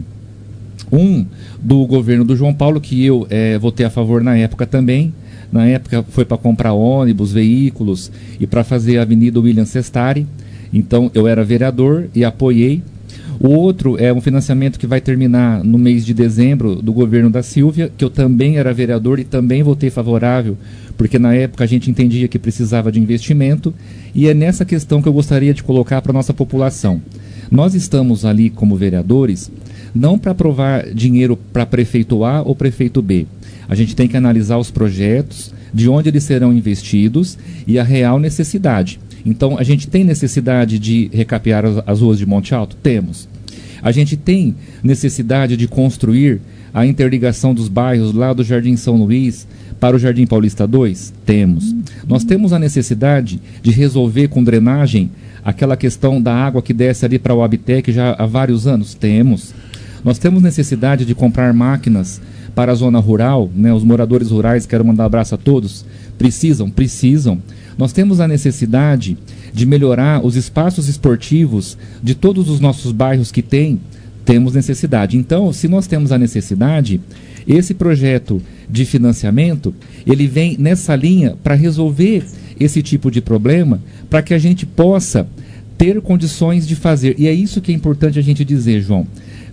Speaker 17: Um do governo do João Paulo, que eu votei a favor na época também. Na época foi para comprar ônibus, veículos e para fazer a Avenida William Sestari. Então eu era vereador e apoiei. O outro é um financiamento que vai terminar no mês de dezembro, do governo da Silvia, que eu também era vereador e também votei favorável, porque na época a gente entendia que precisava de investimento, e é nessa questão que eu gostaria de colocar para a nossa população. Nós estamos ali como vereadores, não para aprovar dinheiro para prefeito A ou prefeito B. A gente tem que analisar os projetos, de onde eles serão investidos e a real necessidade. Então, a gente tem necessidade de recapear as ruas de Monte Alto? Temos. A gente tem necessidade de construir a interligação dos bairros lá do Jardim São Luís para o Jardim Paulista 2? Temos. Nós temos a necessidade de resolver com drenagem aquela questão da água que desce ali para o Abitec já há vários anos? Temos. Nós temos necessidade de comprar máquinas para a zona rural, né? Os moradores rurais, quero mandar um abraço a todos, precisam. Nós temos a necessidade de melhorar os espaços esportivos de todos os nossos bairros que temos necessidade. Então, se nós temos a necessidade, esse projeto de financiamento, ele vem nessa linha para resolver esse tipo de problema, para que a gente possa ter condições de fazer. E é isso que é importante a gente dizer, João.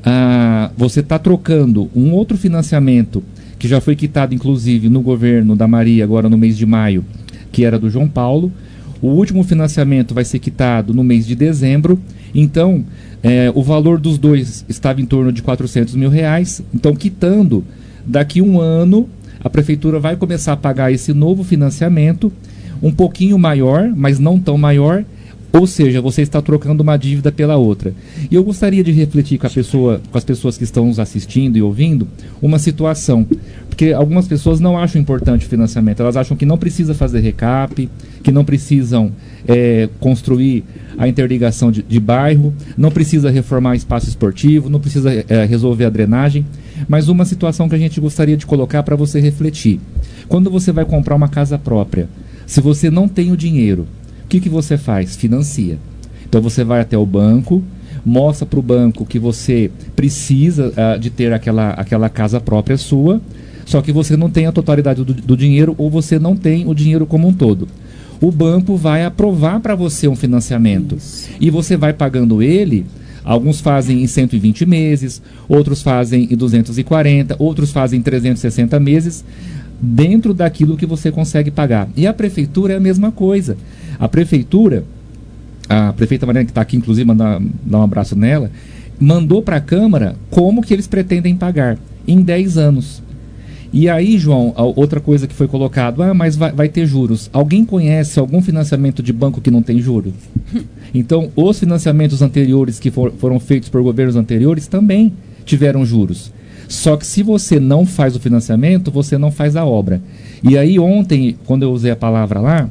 Speaker 17: Você está trocando um outro financiamento que já foi quitado, inclusive, no governo da Maria, agora no mês de maio, que era do João Paulo. O último financiamento vai ser quitado no mês de dezembro. Então, o valor dos dois estava em torno de R$400 mil. Então, quitando, daqui um ano, a prefeitura vai começar a pagar esse novo financiamento, um pouquinho maior, mas não tão maior. Ou seja, você está trocando uma dívida pela outra. E eu gostaria de refletir com as pessoas que estão nos assistindo e ouvindo, uma situação. Porque algumas pessoas não acham importante o financiamento. Elas acham que não precisa fazer recap, que não precisam construir a interligação de bairro, não precisa reformar espaço esportivo, não precisa resolver a drenagem. Mas uma situação que a gente gostaria de colocar para você refletir. Quando você vai comprar uma casa própria, se você não tem o dinheiro, o que você faz? Financia. Então você vai até o banco, mostra para o banco que você precisa de ter aquela casa própria sua, só que você não tem a totalidade do dinheiro, ou você não tem o dinheiro como um todo. O banco vai aprovar para você um financiamento. Isso. E você vai pagando ele. Alguns fazem em 120 meses, outros fazem em 240, outros fazem em 360 meses, dentro daquilo que você consegue pagar. E a prefeitura é a mesma coisa. A prefeita Mariana, que está aqui, inclusive, dar um abraço nela, mandou para a Câmara como que eles pretendem pagar em 10 anos. E aí, João, outra coisa que foi colocado, mas vai ter juros. Alguém conhece algum financiamento de banco que não tem juros? Então, os financiamentos anteriores que foram feitos por governos anteriores também tiveram juros. Só que se você não faz o financiamento, você não faz a obra. E aí, ontem, quando eu usei a palavra lá,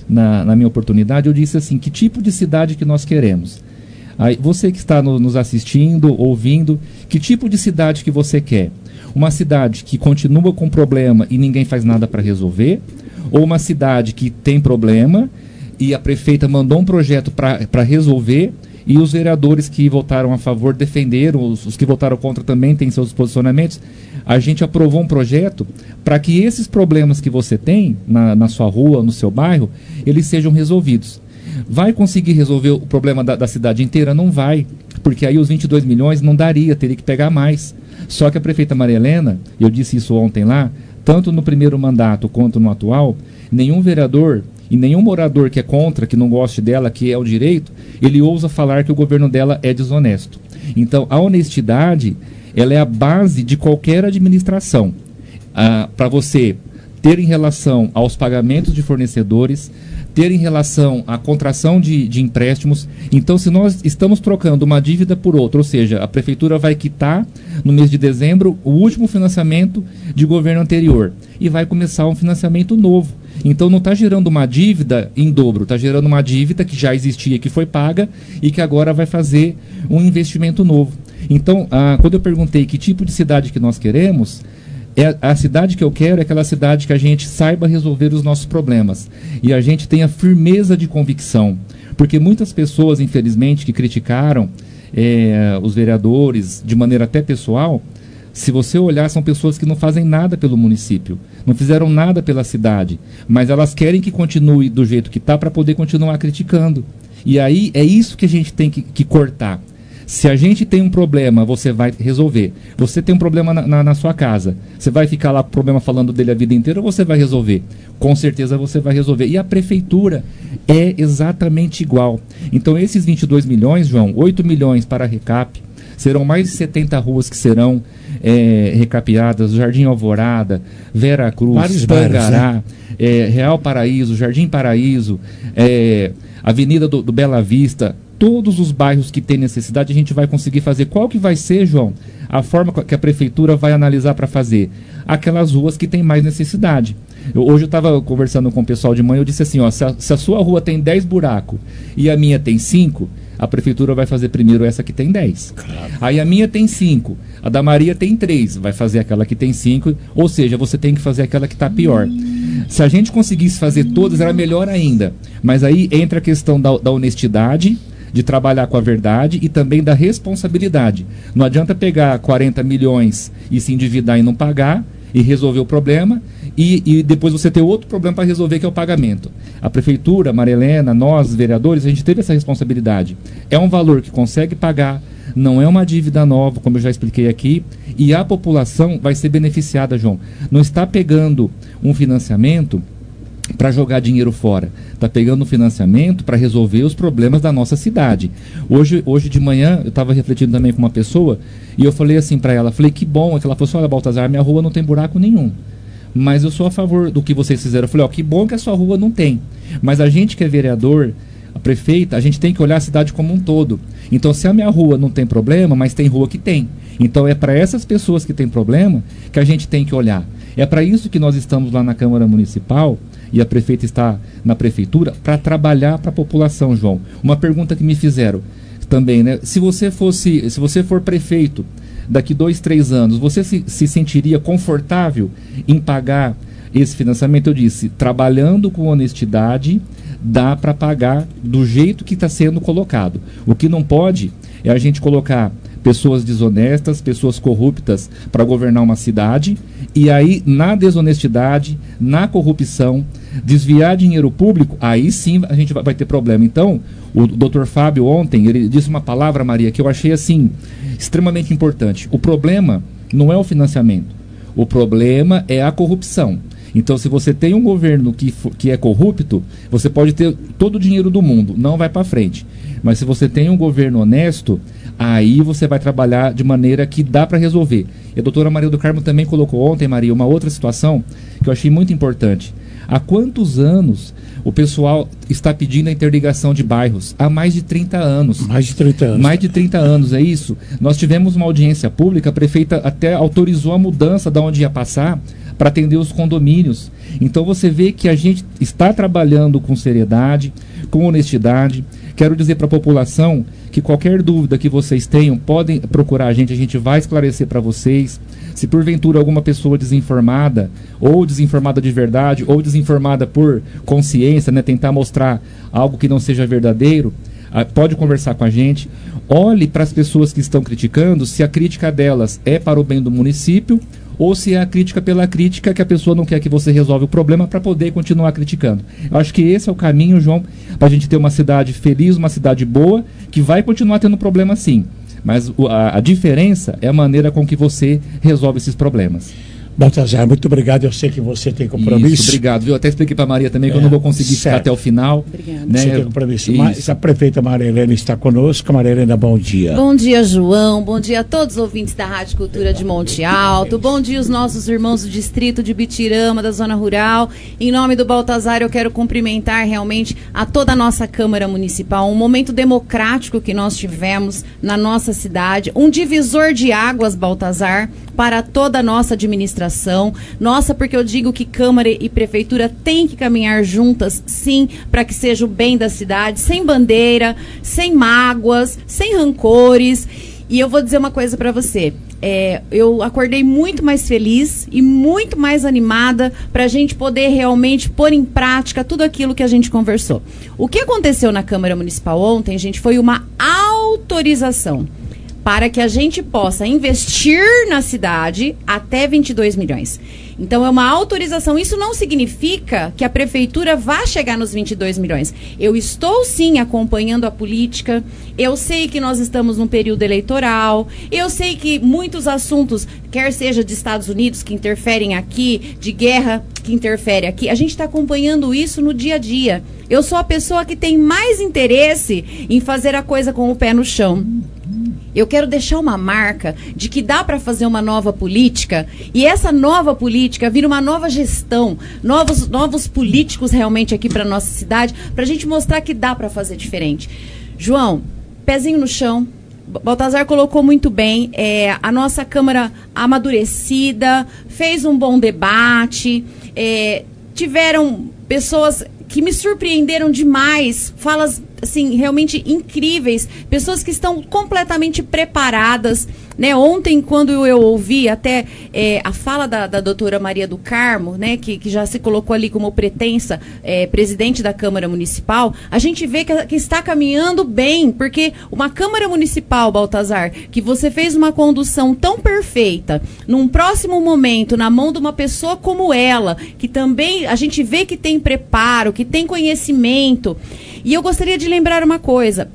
Speaker 17: na minha oportunidade, eu disse assim, que tipo de cidade que nós queremos? Aí, você que está nos assistindo, ouvindo, que tipo de cidade que você quer? Uma cidade que continua com problema e ninguém faz nada para resolver? Ou uma cidade que tem problema e a prefeita mandou um projeto para resolver e os vereadores que votaram a favor defenderam, os que votaram contra também têm seus posicionamentos? A gente aprovou um projeto para que esses problemas que você tem na sua rua, no seu bairro, eles sejam resolvidos. Vai conseguir resolver o problema da cidade inteira? Não vai, porque aí os 22 milhões não daria, teria que pegar mais. Só que a prefeita Maria Helena, eu disse isso ontem lá, tanto no primeiro mandato quanto no atual, nenhum vereador e nenhum morador que é contra, que não goste dela, que é o direito, ele ousa falar que o governo dela é desonesto. Então, a honestidade, ela é a base de qualquer administração. Para você ter em relação aos pagamentos de fornecedores, ter em relação à contração de empréstimos. Então, se nós estamos trocando uma dívida por outra, ou seja, a prefeitura vai quitar no mês de dezembro o último financiamento de governo anterior e vai começar um financiamento novo. Então, não está gerando uma dívida em dobro, está gerando uma dívida que já existia, que foi paga e que agora vai fazer um investimento novo. Então, quando eu perguntei que tipo de cidade que nós queremos, a cidade que eu quero é aquela cidade que a gente saiba resolver os nossos problemas e a gente tenha firmeza de convicção. Porque muitas pessoas, infelizmente, que criticaram os vereadores de maneira até pessoal, se você olhar, são pessoas que não fazem nada pelo município, não fizeram nada pela cidade, mas elas querem que continue do jeito que está para poder continuar criticando. E aí é isso que a gente tem que cortar. Se a gente tem um problema, você vai resolver. Você tem um problema na sua casa, você vai ficar lá com o problema falando dele a vida inteira ou você vai resolver? Com certeza você vai resolver. E a prefeitura é exatamente igual. Então esses 22 milhões, João, 8 milhões para a recap, serão mais de 70 ruas que serão recapeadas, Jardim Alvorada, Vera Cruz, Tangará, Real Paraíso, Jardim Paraíso, Avenida do Bela Vista, todos os bairros que têm necessidade, a gente vai conseguir fazer. Qual que vai ser, João, a forma que a prefeitura vai analisar para fazer? Aquelas ruas que têm mais necessidade. Hoje eu estava conversando com o pessoal de manhã, eu disse assim, ó, se a sua rua tem 10 buracos e a minha tem 5, a prefeitura vai fazer primeiro essa que tem 10. Claro. Aí a minha tem 5, a da Maria tem 3, vai fazer aquela que tem 5, ou seja, você tem que fazer aquela que está pior. Se a gente conseguisse fazer todas, era melhor ainda. Mas aí entra a questão da honestidade, de trabalhar com a verdade e também da responsabilidade. Não adianta pegar 40 milhões e se endividar e não pagar e resolver o problema e depois você ter outro problema para resolver, que é o pagamento. A prefeitura, Maria Helena, nós, vereadores, a gente teve essa responsabilidade. É um valor que consegue pagar, não é uma dívida nova, como eu já expliquei aqui, e a população vai ser beneficiada, João. Não está pegando um financiamento para jogar dinheiro fora, está pegando um financiamento para resolver os problemas da nossa cidade. Hoje de manhã eu estava refletindo também com uma pessoa e eu falei assim para ela, falei, que bom, que ela falou assim, olha, Baltazar, minha rua não tem buraco nenhum, mas eu sou a favor do que vocês fizeram. Eu falei, ó, que bom que a sua rua não tem, mas a gente que é vereador, a prefeita, a gente tem que olhar a cidade como um todo. Então, se a minha rua não tem problema, mas tem rua que tem. Então, é para essas pessoas que têm problema que a gente tem que olhar. É para isso que nós estamos lá na Câmara Municipal e a prefeita está na prefeitura para trabalhar para a população, João. Uma pergunta que me fizeram também, né? Se você for prefeito daqui 2, 3 anos, você se sentiria confortável em pagar esse financiamento? Eu disse, trabalhando com honestidade, dá para pagar do jeito que está sendo colocado. O que não pode é a gente colocar pessoas desonestas, pessoas corruptas para governar uma cidade e aí na desonestidade, na corrupção, desviar dinheiro público, aí sim a gente vai ter problema. Então, o Dr. Fábio ontem, ele disse uma palavra, Maria, que eu achei assim extremamente importante. O problema não é o financiamento, o problema é a corrupção. Então, se você tem um governo que é corrupto, você pode ter todo o dinheiro do mundo, não vai para frente. Mas se você tem um governo honesto, aí você vai trabalhar de maneira que dá para resolver. E a doutora Maria do Carmo também colocou ontem, Maria, uma outra situação que eu achei muito importante. Há quantos anos o pessoal está pedindo a interligação de bairros? Há mais de 30 anos. Mais de 30 anos. Mais de 30 anos, é isso. Nós tivemos uma audiência pública, a prefeita até autorizou a mudança de onde ia passar para atender os condomínios. Então você vê que a gente está trabalhando com seriedade, com honestidade. Quero dizer para a população que qualquer dúvida que vocês tenham, podem procurar a gente vai esclarecer para vocês. Se porventura alguma pessoa desinformada, ou desinformada de verdade, ou desinformada por consciência, né, tentar mostrar algo que não seja verdadeiro, pode conversar com a gente. Olhe para as pessoas que estão criticando, se a crítica delas é para o bem do município, ou se é a crítica pela crítica, que a pessoa não quer que você resolva o problema para poder continuar criticando. Eu acho que esse é o caminho, João, para a gente ter uma cidade feliz, uma cidade boa, que vai continuar tendo problema sim. Mas a diferença é a maneira com que você resolve esses problemas.
Speaker 4: Baltazar, muito obrigado. Eu sei que você tem compromisso.
Speaker 17: Isso, obrigado. Viu? Até expliquei para a Maria também que eu não vou conseguir ficar até o final.
Speaker 4: Obrigado. Né? Você tem compromisso. Mas a prefeita Maria Helena está conosco. Maria Helena, bom dia.
Speaker 18: Bom dia, João. Bom dia a todos os ouvintes da Rádio Cultura de Monte Alto. Bom dia os nossos irmãos do distrito de Bitirama, da zona rural. Em nome do Baltazar, eu quero cumprimentar realmente a toda a nossa Câmara Municipal. Um momento democrático que nós tivemos na nossa cidade. Um divisor de águas, Baltazar, para toda a nossa administração. Nossa, porque eu digo que Câmara e Prefeitura têm que caminhar juntas, sim, para que seja o bem da cidade, sem bandeira, sem mágoas, sem rancores. E eu vou dizer uma coisa para você. Eu acordei muito mais feliz e muito mais animada para a gente poder realmente pôr em prática tudo aquilo que a gente conversou. O que aconteceu na Câmara Municipal ontem, gente, foi uma autorização para que a gente possa investir na cidade até 22 milhões. Então, é uma autorização. Isso não significa que a prefeitura vá chegar nos 22 milhões. Eu estou, sim, acompanhando a política. Eu sei que nós estamos num período eleitoral. Eu sei que muitos assuntos, quer seja de Estados Unidos, que interferem aqui, de guerra, que interfere aqui, a gente está acompanhando isso no dia a dia. Eu sou a pessoa que tem mais interesse em fazer a coisa com o pé no chão. Eu quero deixar uma marca de que dá para fazer uma nova política e essa nova política vira uma nova gestão, novos políticos realmente aqui para nossa cidade, para a gente mostrar que dá para fazer diferente. João, pezinho no chão. Baltazar colocou muito bem, a nossa Câmara amadurecida, fez um bom debate, tiveram pessoas que me surpreenderam demais, falas assim, realmente incríveis, pessoas que estão completamente preparadas, né? Ontem, quando eu ouvi até a fala da doutora Maria do Carmo, né, que já se colocou ali como pretensa presidente da Câmara Municipal, a gente vê que está caminhando bem, porque uma Câmara Municipal, Baltazar, que você fez uma condução tão perfeita, num próximo momento, na mão de uma pessoa como ela, que também a gente vê que tem preparo, que tem conhecimento. E eu gostaria de lembrar uma coisa,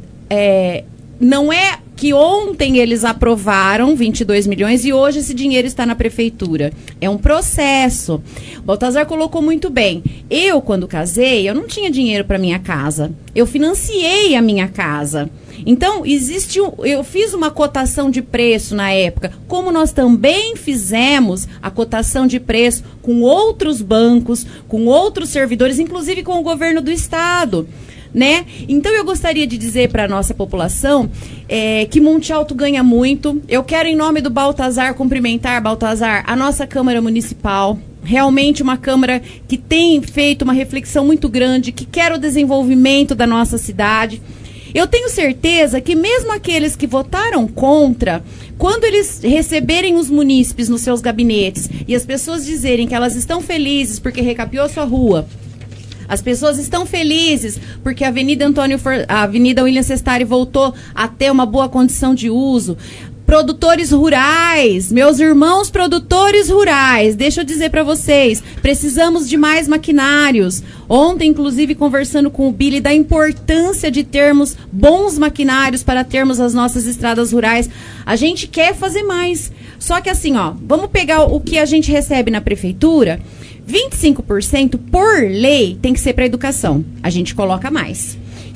Speaker 18: não é que ontem eles aprovaram 22 milhões e hoje esse dinheiro está na prefeitura. É um processo. O Baltazar colocou muito bem. Eu, quando casei, eu não tinha dinheiro para minha casa. Eu financiei a minha casa. Então, eu fiz uma cotação de preço na época, como nós também fizemos a cotação de preço com outros bancos, com outros servidores, inclusive com o governo do estado. Né? Então eu gostaria de dizer para a nossa população que Monte Alto ganha muito. Eu quero, em nome do Baltazar, cumprimentar, Baltazar, a nossa Câmara Municipal. Realmente uma Câmara que tem feito uma reflexão muito grande, que quer o desenvolvimento da nossa cidade. Eu tenho certeza que mesmo aqueles que votaram contra, quando eles receberem os munícipes nos seus gabinetes e as pessoas dizerem que elas estão felizes porque recapeou sua rua, as pessoas estão felizes porque a Avenida William Sestari voltou a ter uma boa condição de uso. Produtores rurais, meus irmãos produtores rurais, deixa eu dizer para vocês, precisamos de mais maquinários. Ontem, inclusive, conversando com o Billy da importância de termos bons maquinários para termos as nossas estradas rurais. A gente quer fazer mais. Só que assim, vamos pegar o que a gente recebe na prefeitura. 25% por lei tem que ser para educação. A gente coloca mais.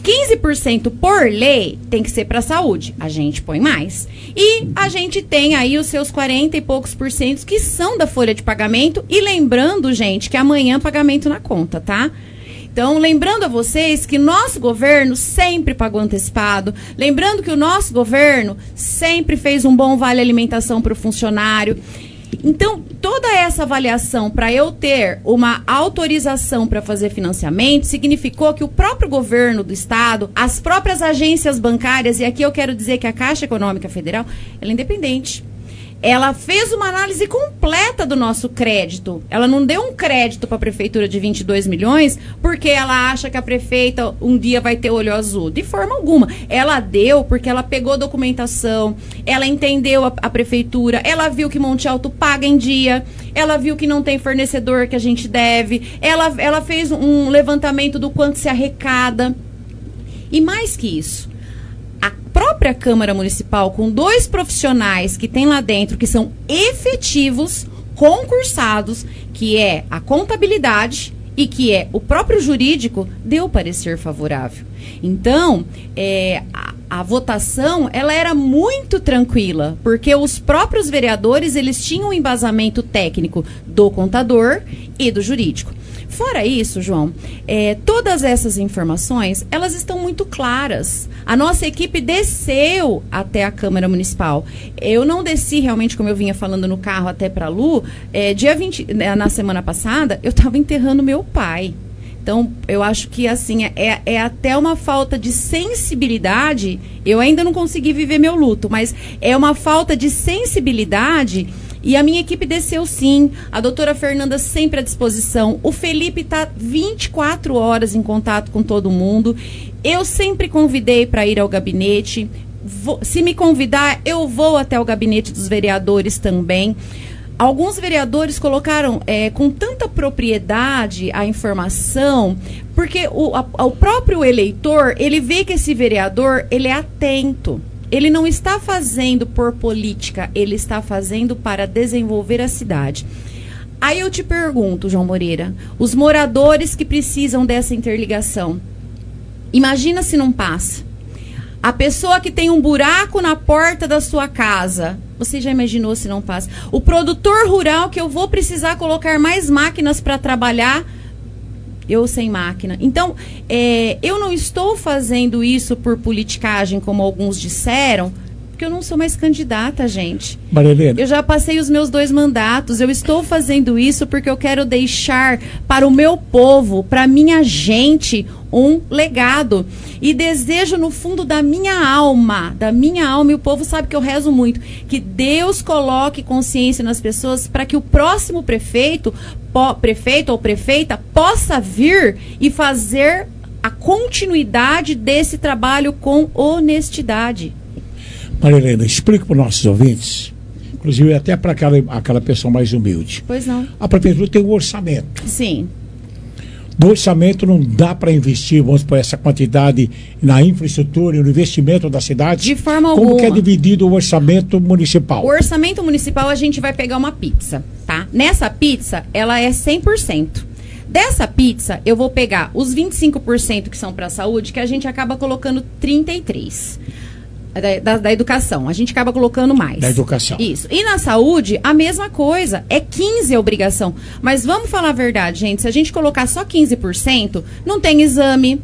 Speaker 18: 15% por lei tem que ser para saúde. A gente põe mais. E a gente tem aí os seus 40 e poucos por cento que são da folha de pagamento. E lembrando, gente, que amanhã pagamento na conta, tá? Então, lembrando a vocês que nosso governo sempre pagou antecipado. Lembrando que o nosso governo sempre fez um bom vale alimentação para o funcionário. Então, toda essa avaliação para eu ter uma autorização para fazer financiamento significou que o próprio governo do estado, as próprias agências bancárias, e aqui eu quero dizer que a Caixa Econômica Federal, ela é independente. Ela fez uma análise completa do nosso crédito. Ela não deu um crédito para a prefeitura de 22 milhões porque ela acha que a prefeita um dia vai ter olho azul. De forma alguma. Ela deu porque ela pegou documentação, ela entendeu a prefeitura, ela viu que Monte Alto paga em dia, ela viu que não tem fornecedor que a gente deve, ela fez um levantamento do quanto se arrecada. E mais que isso, a própria Câmara Municipal, com 2 profissionais que tem lá dentro, que são efetivos, concursados, que é a contabilidade e que é o próprio jurídico, deu parecer favorável. Então, a votação, ela era muito tranquila, porque os próprios vereadores, eles tinham um embasamento técnico do contador e do jurídico. Fora isso, João, todas essas informações, elas estão muito claras. A nossa equipe desceu até a Câmara Municipal. Eu não desci realmente, como eu vinha falando no carro até para a Lu, dia 20, na semana passada, eu estava enterrando meu pai. Então, eu acho que, assim, é até uma falta de sensibilidade. Eu ainda não consegui viver meu luto, mas é uma falta de sensibilidade. E a minha equipe desceu sim, a doutora Fernanda sempre à disposição, o Felipe está 24 horas em contato com todo mundo, eu sempre convidei para ir ao gabinete, se me convidar, eu vou até o gabinete dos vereadores também. Alguns vereadores colocaram com tanta propriedade a informação, porque o próprio eleitor, ele vê que esse vereador, ele é atento. Ele não está fazendo por política, ele está fazendo para desenvolver a cidade. Aí eu te pergunto, João Moreira, os moradores que precisam dessa interligação, imagina se não passa. A pessoa que tem um buraco na porta da sua casa, você já imaginou se não passa? O produtor rural que eu vou precisar colocar mais máquinas para trabalhar, eu sem máquina. Então, eu não estou fazendo isso por politicagem, como alguns disseram, porque eu não sou mais candidata, gente.
Speaker 4: Marilena.
Speaker 18: Eu já passei os meus 2 mandatos. Eu estou fazendo isso porque eu quero deixar para o meu povo, para a minha gente, um legado. E desejo no fundo da minha alma, e o povo sabe que eu rezo muito, que Deus coloque consciência nas pessoas para que o próximo prefeito ou prefeita possa vir e fazer a continuidade desse trabalho com honestidade.
Speaker 4: Marilena, explica para os nossos ouvintes, inclusive até para aquela pessoa mais humilde.
Speaker 18: Pois não.
Speaker 4: A prefeitura tem um orçamento.
Speaker 18: Sim.
Speaker 4: Do orçamento não dá para investir, vamos por essa quantidade na infraestrutura e no investimento da cidade?
Speaker 18: De forma
Speaker 4: alguma. Como que é dividido o orçamento municipal?
Speaker 18: O orçamento municipal, a gente vai pegar uma pizza, tá? Nessa pizza, ela é 100%. Dessa pizza, eu vou pegar os 25% que são para a saúde, que a gente acaba colocando 33%. Da educação, a gente acaba colocando mais.
Speaker 4: Da educação.
Speaker 18: Isso. E na saúde, a mesma coisa. É 15% a obrigação. Mas vamos falar a verdade, gente. Se a gente colocar só 15%, não tem exame.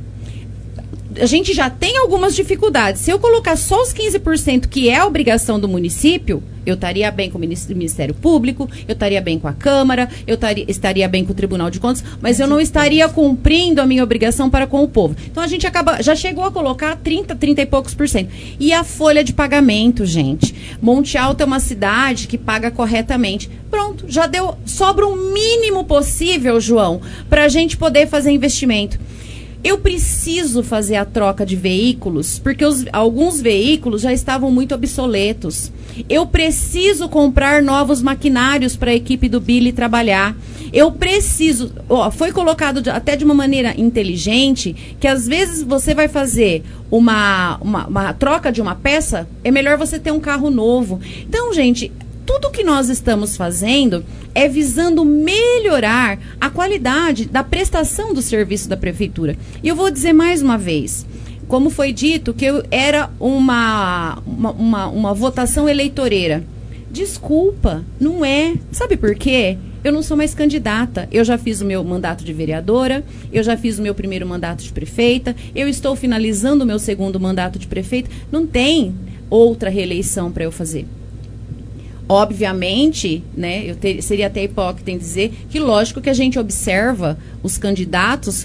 Speaker 18: A gente já tem algumas dificuldades. Se eu colocar só os 15%, que é a obrigação do município, eu estaria bem com o Ministério Público, eu estaria bem com a Câmara, eu estaria bem com o Tribunal de Contas, mas eu não estaria cumprindo a minha obrigação para com o povo. Então a gente já chegou a colocar 30 e poucos %. E a folha de pagamento, gente. Monte Alto é uma cidade que paga corretamente. Pronto, já deu, sobra o mínimo possível, João, para a gente poder fazer investimento. Eu preciso fazer a troca de veículos, porque alguns veículos já estavam muito obsoletos. Eu preciso comprar novos maquinários para a equipe do Billy trabalhar. Eu preciso... foi colocado até de uma maneira inteligente, que às vezes você vai fazer uma troca de uma peça, é melhor você ter um carro novo. Então, gente... Tudo que nós estamos fazendo é visando melhorar a qualidade da prestação do serviço da prefeitura. E eu vou dizer mais uma vez, como foi dito, que era uma votação eleitoreira. Desculpa, não é. Sabe por quê? Eu não sou mais candidata. Eu já fiz o meu mandato de vereadora, eu já fiz o meu primeiro mandato de prefeita, eu estou finalizando o meu segundo mandato de prefeita. Não tem outra reeleição para eu fazer. Obviamente, né, seria até hipócrita em dizer que, lógico, que a gente observa os candidatos,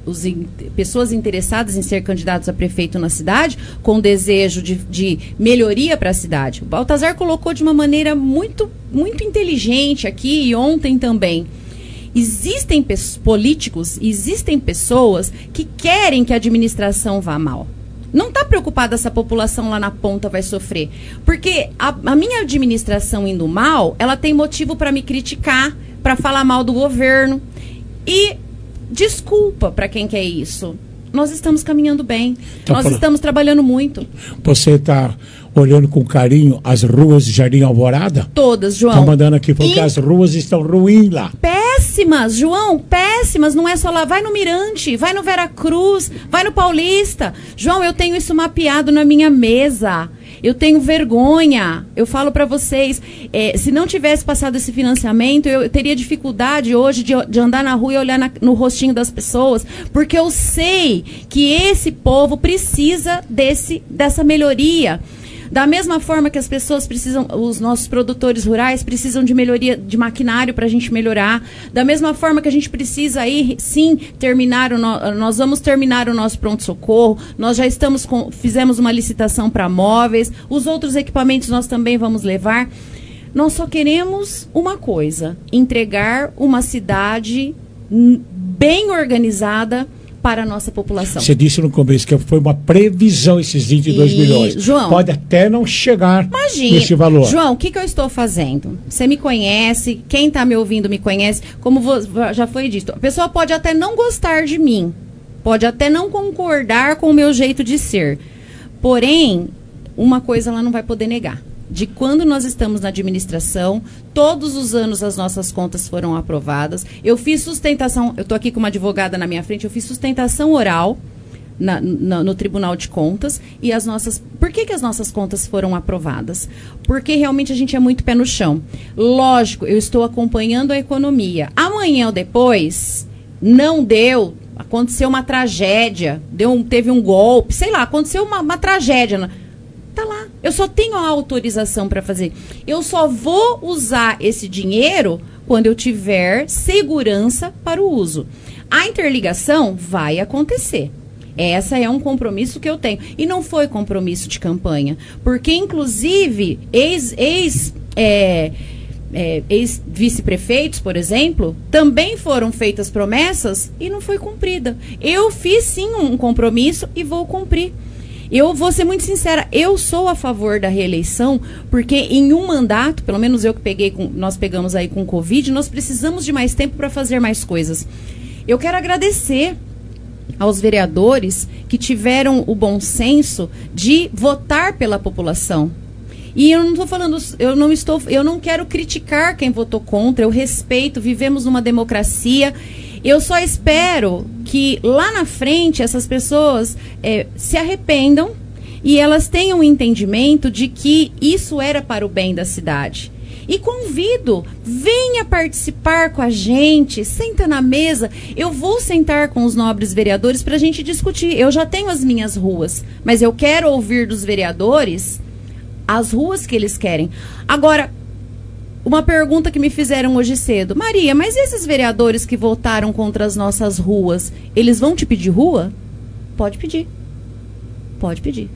Speaker 18: pessoas interessadas em ser candidatos a prefeito na cidade, com desejo de melhoria para a cidade. O Baltazar colocou de uma maneira muito, muito inteligente aqui e ontem também. Existem políticos, existem pessoas que querem que a administração vá mal. Não está preocupada se a população lá na ponta vai sofrer. Porque a minha administração indo mal, ela tem motivo para me criticar, para falar mal do governo. E desculpa para quem quer isso. Nós estamos caminhando bem. Nós estamos trabalhando muito.
Speaker 4: Você está olhando com carinho as ruas de Jardim Alvorada?
Speaker 18: Todas, João.
Speaker 4: Estão mandando aqui porque as ruas estão ruins lá.
Speaker 18: Péssimas, João, péssimas. Não é só lá. Vai no Mirante, vai no Veracruz, vai no Paulista. João, eu tenho isso mapeado na minha mesa. Eu tenho vergonha. Eu falo para vocês, se não tivesse passado esse financiamento, eu teria dificuldade hoje de andar na rua e olhar no rostinho das pessoas, porque eu sei que esse povo precisa dessa melhoria. Da mesma forma que as pessoas precisam, os nossos produtores rurais precisam de melhoria de maquinário para a gente melhorar. Da mesma forma que a gente precisa aí, sim, nós vamos terminar o nosso pronto-socorro. Nós já fizemos uma licitação para móveis. Os outros equipamentos nós também vamos levar. Nós só queremos uma coisa: entregar uma cidade bem organizada para a nossa população.
Speaker 4: Você disse no começo que foi uma previsão esses 22 milhões.
Speaker 18: João,
Speaker 4: pode até não chegar nesse valor.
Speaker 18: João, o que eu estou fazendo? Você me conhece, quem está me ouvindo me conhece, como já foi dito. A pessoa pode até não gostar de mim, pode até não concordar com o meu jeito de ser. Porém, uma coisa ela não vai poder negar. De quando nós estamos na administração, todos os anos as nossas contas foram aprovadas. Eu fiz sustentação, eu estou aqui com uma advogada na minha frente, eu fiz sustentação oral no Tribunal de Contas. E por que as nossas contas foram aprovadas? Porque realmente a gente é muito pé no chão. Lógico, eu estou acompanhando a economia. Amanhã ou depois, não deu, aconteceu uma tragédia, teve um golpe, sei lá, aconteceu uma tragédia. Tá lá. Eu só tenho a autorização para fazer. Eu só vou usar esse dinheiro quando eu tiver segurança para o uso. A interligação vai acontecer. Essa é um compromisso que eu tenho. E não foi compromisso de campanha. Porque, inclusive, ex-vice-prefeitos, por exemplo, também foram feitas promessas e não foi cumprida. Eu fiz, sim, um compromisso e vou cumprir. Eu vou ser muito sincera, eu sou a favor da reeleição, porque em um mandato, pelo menos eu que nós pegamos aí com o Covid, nós precisamos de mais tempo para fazer mais coisas. Eu quero agradecer aos vereadores que tiveram o bom senso de votar pela população. E eu não estou falando, eu não quero criticar quem votou contra, eu respeito, vivemos numa democracia. Eu só espero que lá na frente essas pessoas se arrependam e elas tenham um entendimento de que isso era para o bem da cidade. E convido, venha participar com a gente, senta na mesa. Eu vou sentar com os nobres vereadores para a gente discutir. Eu já tenho as minhas ruas, mas eu quero ouvir dos vereadores as ruas que eles querem. Agora, uma pergunta que me fizeram hoje cedo. Maria, mas e esses vereadores que votaram contra as nossas ruas, eles vão te pedir rua? Pode pedir. Pode pedir.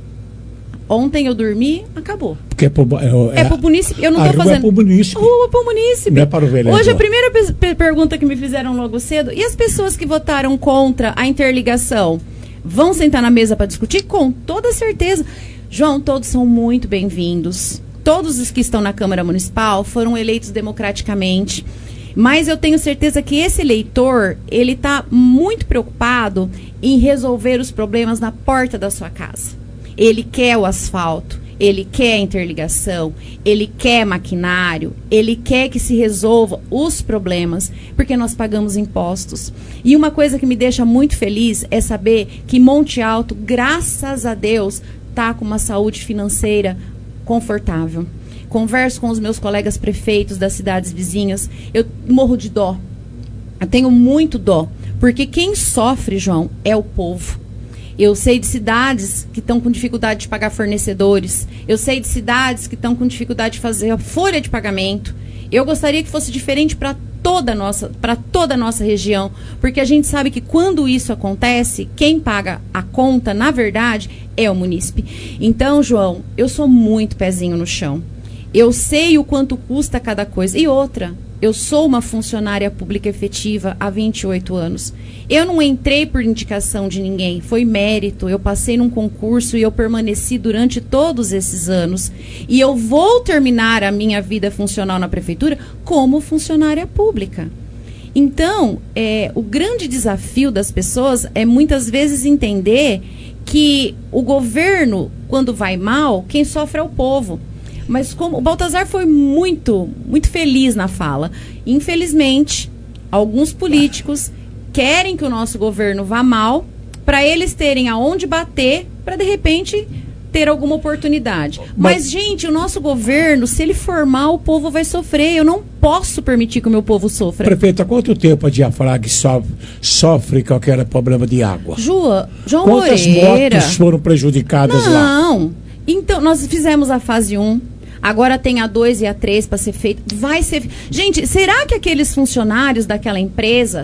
Speaker 18: Ontem eu dormi, acabou.
Speaker 4: Porque é
Speaker 18: pro munícipe. Eu não estou fazendo.
Speaker 4: É pro munícipe.
Speaker 18: Rua pro munícipe.
Speaker 4: Não é para o vereador.
Speaker 18: Hoje a primeira pergunta que me fizeram logo cedo. E as pessoas que votaram contra a interligação vão sentar na mesa para discutir? Com toda certeza. João, todos são muito bem-vindos. Todos os que estão na Câmara Municipal foram eleitos democraticamente. Mas eu tenho certeza que esse eleitor, ele está muito preocupado em resolver os problemas na porta da sua casa. Ele quer o asfalto, ele quer a interligação, ele quer maquinário, ele quer que se resolva os problemas, porque nós pagamos impostos. E uma coisa que me deixa muito feliz é saber que Monte Alto, graças a Deus, está com uma saúde financeira confortável. Converso com os meus colegas prefeitos das cidades vizinhas, eu morro de dó. Eu tenho muito dó, porque quem sofre, João, é o povo. Eu sei de cidades que estão com dificuldade de pagar fornecedores. Eu sei de cidades que estão com dificuldade de fazer a folha de pagamento. Eu gostaria que fosse diferente para toda a nossa região, porque a gente sabe que quando isso acontece, quem paga a conta, na verdade, é o munícipe. Então, João, eu sou muito pezinho no chão. Eu sei o quanto custa cada coisa. E outra, eu sou uma funcionária pública efetiva há 28 anos. Eu não entrei por indicação de ninguém, foi mérito. Eu passei num concurso e eu permaneci durante todos esses anos. E eu vou terminar a minha vida funcional na prefeitura como funcionária pública. Então, o grande desafio das pessoas é muitas vezes entender que o governo, quando vai mal, quem sofre é o povo. Mas como o Baltazar foi muito, muito feliz na fala, infelizmente, alguns políticos querem que o nosso governo vá mal para eles terem aonde bater para, de repente, ter alguma oportunidade. Mas, gente, o nosso governo, se ele for mal, o povo vai sofrer. Eu não posso permitir que o meu povo sofra.
Speaker 4: Prefeito, há quanto tempo a Diafrag sofre com aquele problema de água?
Speaker 18: João
Speaker 4: Quantas
Speaker 18: Moreira.
Speaker 4: motos foram prejudicadas lá?
Speaker 18: Não. Então, nós fizemos a fase 1. Agora tem a 2 e a 3 para ser feito. Vai ser. Gente, será que aqueles funcionários daquela empresa,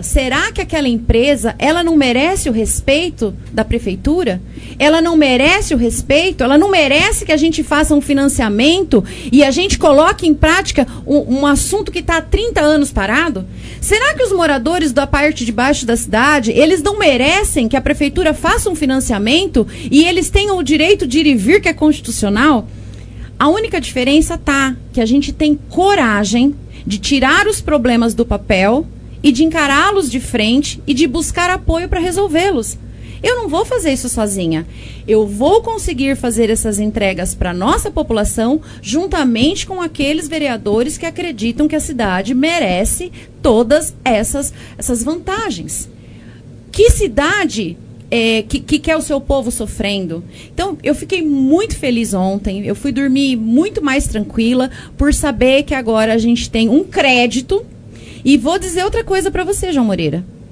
Speaker 18: ela não merece o respeito da prefeitura? Ela não merece o respeito? Ela não merece que a gente faça um financiamento e a gente coloque em prática um assunto que está há 30 anos parado? Será que os moradores da parte de baixo da cidade, eles não merecem que a prefeitura faça um financiamento e eles tenham o direito de ir e vir, que é constitucional? A única diferença que a gente tem coragem de tirar os problemas do papel e de encará-los de frente e de buscar apoio para resolvê-los. Eu não vou fazer isso sozinha. Eu vou conseguir fazer essas entregas para a nossa população juntamente com aqueles vereadores que acreditam que a cidade merece todas essas vantagens. Que cidade que quer o seu povo sofrendo? Então, eu fiquei muito feliz ontem, eu fui dormir muito mais tranquila por saber que agora a gente tem um crédito. E vou dizer outra coisa para você, João Moreira.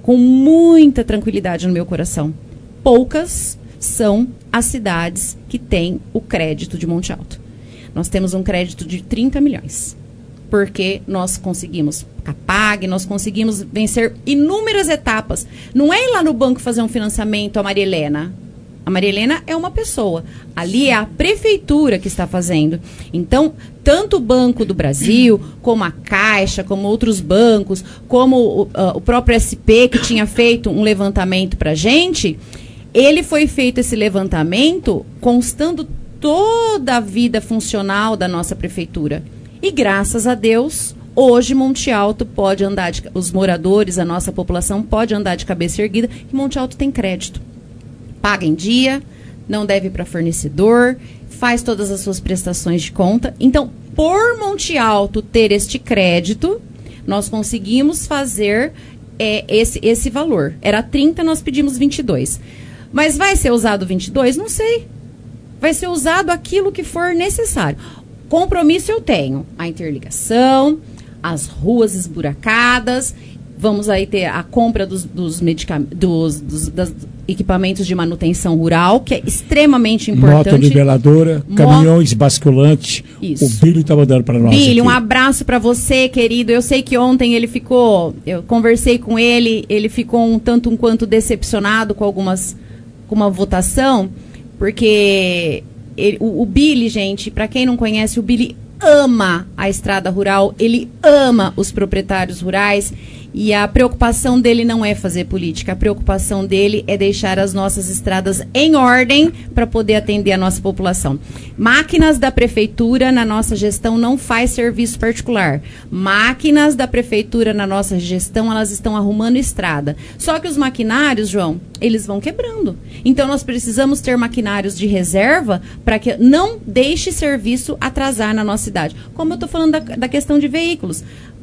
Speaker 18: com muita tranquilidade no meu coração. Poucas são as cidades que têm o crédito de Monte Alto. Nós temos um crédito de 30 milhões. Porque nós conseguimos CAPAG, nós conseguimos vencer inúmeras etapas. Não é ir lá no banco fazer um financiamento a Maria Helena. A Maria Helena é uma pessoa. Ali é a prefeitura que está fazendo. Então, tanto o Banco do Brasil, como a Caixa, como outros bancos, como o próprio SP, que tinha feito um levantamento para a gente, ele foi feito esse levantamento constando toda a vida funcional da nossa prefeitura. E graças a Deus, hoje Monte Alto pode andar, os moradores, a nossa população pode andar de cabeça erguida, e Monte Alto tem crédito. Paga em dia, não deve para fornecedor, faz todas as suas prestações de conta. Então, por Monte Alto ter este crédito, nós conseguimos fazer esse valor. Era 30, nós pedimos 22. Mas vai ser usado 22? Não sei. Vai ser usado aquilo que for necessário. Compromisso eu tenho, a interligação, as ruas esburacadas, vamos aí ter a compra dos equipamentos de manutenção rural, que é extremamente importante.
Speaker 4: Moto niveladora, caminhões basculantes.
Speaker 18: Isso.
Speaker 4: O Billy está mandando para nós.
Speaker 18: Billy,
Speaker 4: aqui.
Speaker 18: Um abraço para você, querido. Eu sei que ontem ele ficou, eu conversei com ele ficou um tanto um quanto decepcionado com uma votação, porque o Billy, gente, para quem não conhece, o Billy ama a estrada rural, ele ama os proprietários rurais, e a preocupação dele não é fazer política, a preocupação dele é deixar as nossas estradas em ordem para poder atender a nossa população. Máquinas da prefeitura na nossa gestão não faz serviço particular. Máquinas da prefeitura na nossa gestão, elas estão arrumando estrada. Só que os maquinários, João, eles vão quebrando. Então nós precisamos ter maquinários de reserva para que não deixe serviço atrasar na nossa cidade. Como eu estou falando da questão de veículos.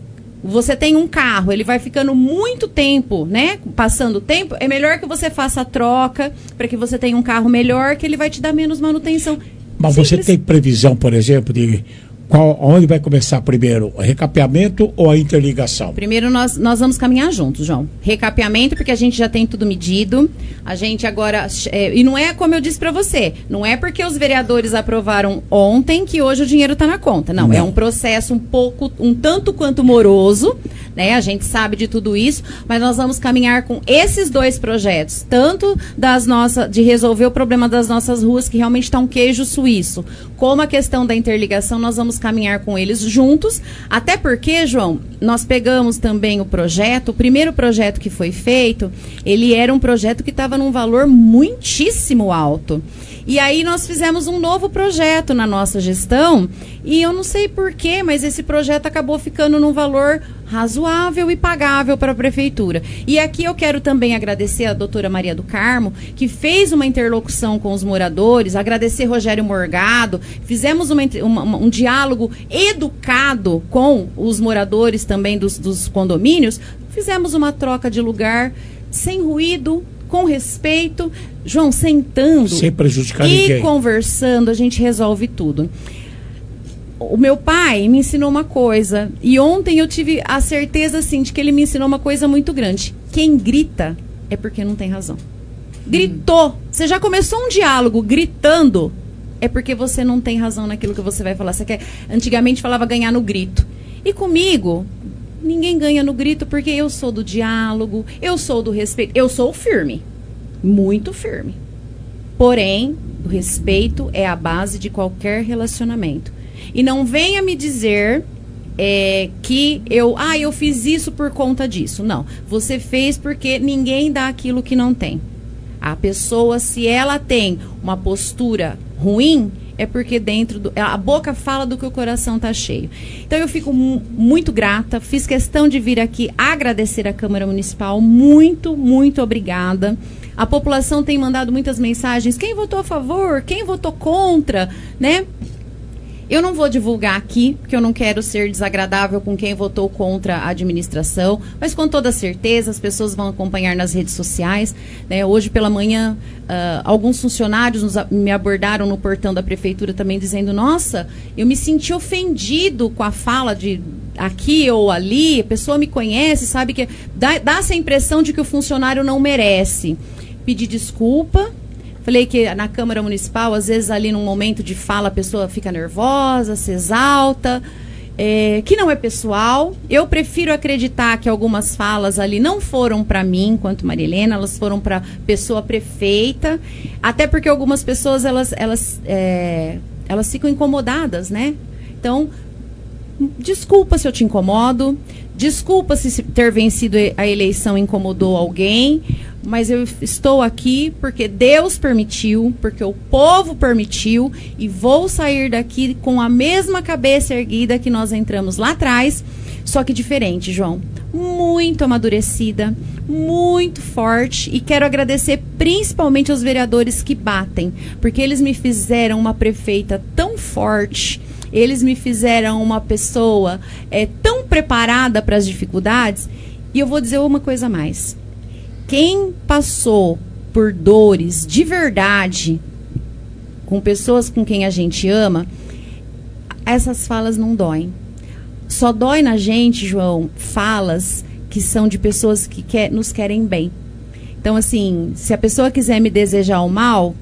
Speaker 18: Você tem um carro, ele vai ficando muito tempo, né? Passando o tempo, é melhor que você faça a troca para que você tenha um carro melhor, que ele vai te dar menos manutenção.
Speaker 4: Mas você tem previsão, por exemplo, de onde vai começar primeiro? O recapeamento ou a interligação?
Speaker 18: Primeiro nós vamos caminhar juntos, João. Recapeamento, porque a gente já tem tudo medido. A gente agora... e não é como eu disse para você, não é porque os vereadores aprovaram ontem que hoje o dinheiro está na conta. Não, é um processo um tanto quanto moroso, né? A gente sabe de tudo isso, mas nós vamos caminhar com esses dois projetos, tanto de resolver o problema das nossas ruas, que realmente está um queijo suíço, como a questão da interligação, nós vamos caminhar com eles juntos, até porque, João, nós pegamos também o primeiro projeto que foi feito, ele era um projeto que estava num valor muitíssimo alto. E aí nós fizemos um novo projeto na nossa gestão, e eu não sei porquê, mas esse projeto acabou ficando num valor razoável e pagável para a prefeitura. E aqui eu quero também agradecer a doutora Maria do Carmo, que fez uma interlocução com os moradores, agradecer Rogério Morgado, fizemos um diálogo educado com os moradores também dos condomínios, fizemos uma troca de lugar, sem ruído, com respeito, João, sentando
Speaker 4: sem prejudicar ninguém,
Speaker 18: e conversando, a gente resolve tudo. O meu pai me ensinou uma coisa, e ontem eu tive a certeza, assim, de que ele me ensinou uma coisa muito grande. Quem grita é porque não tem razão. Gritou. Você já começou um diálogo gritando, é porque você não tem razão naquilo que você vai falar. Antigamente falava ganhar no grito. E comigo, ninguém ganha no grito, porque eu sou do diálogo, eu sou do respeito, eu sou firme, muito firme. Porém, o respeito é a base de qualquer relacionamento. E não venha me dizer que eu fiz isso por conta disso. Não, você fez porque ninguém dá aquilo que não tem. A pessoa, se ela tem uma postura ruim, é porque a boca fala do que o coração está cheio. Então eu fico muito grata, fiz questão de vir aqui agradecer à Câmara Municipal, muito, muito obrigada. A população tem mandado muitas mensagens, quem votou a favor, quem votou contra, né? Eu não vou divulgar aqui, porque eu não quero ser desagradável com quem votou contra a administração, mas com toda certeza as pessoas vão acompanhar nas redes sociais, né? Hoje pela manhã, alguns funcionários me abordaram no portão da prefeitura também dizendo, nossa, eu me senti ofendido com a fala aqui ou ali, a pessoa me conhece, sabe que dá essa impressão de que o funcionário não merece. Pedi desculpa. Falei que na Câmara Municipal, às vezes ali num momento de fala, a pessoa fica nervosa, se exalta, que não é pessoal. Eu prefiro acreditar que algumas falas ali não foram para mim, enquanto Maria Helena, elas foram para pessoa prefeita, até porque algumas pessoas, elas ficam incomodadas, né? Então, desculpa se eu te incomodo, desculpa se ter vencido a eleição incomodou alguém, mas eu estou aqui porque Deus permitiu, porque o povo permitiu, e vou sair daqui com a mesma cabeça erguida que nós entramos lá atrás, só que diferente, João. Muito amadurecida, muito forte, e quero agradecer principalmente aos vereadores que batem, porque eles me fizeram uma prefeita tão forte, eles me fizeram uma pessoa tão preparada para as dificuldades. E eu vou dizer uma coisa a mais. Quem passou por dores de verdade com pessoas com quem a gente ama, essas falas não doem. Só dói na gente, João, falas que são de pessoas que nos querem bem. Então, assim, se a pessoa quiser me desejar o mal,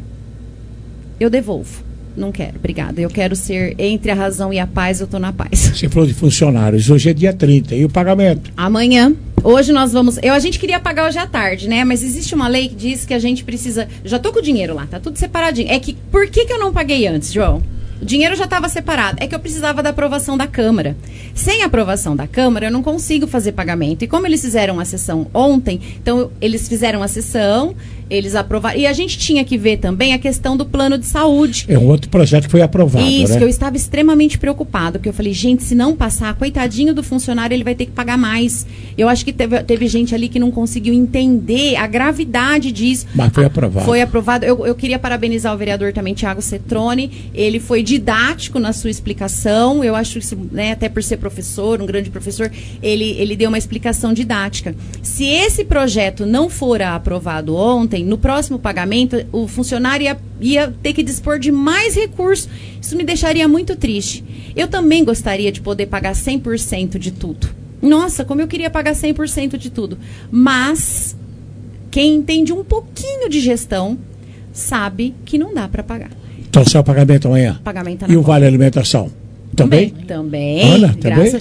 Speaker 18: eu devolvo. Não quero, obrigada. Eu quero ser entre a razão e a paz, eu estou na paz.
Speaker 4: Você falou de funcionários, hoje é dia 30, e o pagamento?
Speaker 18: Amanhã. Hoje nós vamos... a gente queria pagar hoje à tarde, né? Mas existe uma lei que diz que a gente precisa... Já tô com o dinheiro lá, tá tudo separadinho. Por que eu não paguei antes, João? O dinheiro já estava separado. É que eu precisava da aprovação da Câmara. Sem a aprovação da Câmara, eu não consigo fazer pagamento. E como eles fizeram a sessão ontem, então eles fizeram a sessão, eles aprovaram. E a gente tinha que ver também a questão do plano de saúde.
Speaker 4: É um outro projeto que foi aprovado,
Speaker 18: Isso,
Speaker 4: né?
Speaker 18: que eu estava extremamente preocupado, porque eu falei, gente, se não passar, coitadinho do funcionário, ele vai ter que pagar mais. Eu acho que teve gente ali que não conseguiu entender a gravidade disso.
Speaker 4: Mas foi aprovado.
Speaker 18: Foi aprovado. Eu queria parabenizar o vereador também, Thiago Cetrone. Ele foi didático na sua explicação. Eu acho que, né, até por ser professor, um grande professor, ele deu uma explicação didática. Se esse projeto não for aprovado ontem, no próximo pagamento, o funcionário ia ter que dispor de mais recursos. Isso me deixaria muito triste. Eu também gostaria de poder pagar 100% de tudo. Nossa, como eu queria pagar 100% de tudo. Mas quem entende um pouquinho de gestão sabe que não dá para pagar.
Speaker 4: Então, só o pagamento amanhã?
Speaker 18: Pagamento tá
Speaker 4: e o Vale Alimentação? Também?
Speaker 18: Também.
Speaker 4: Ana, também?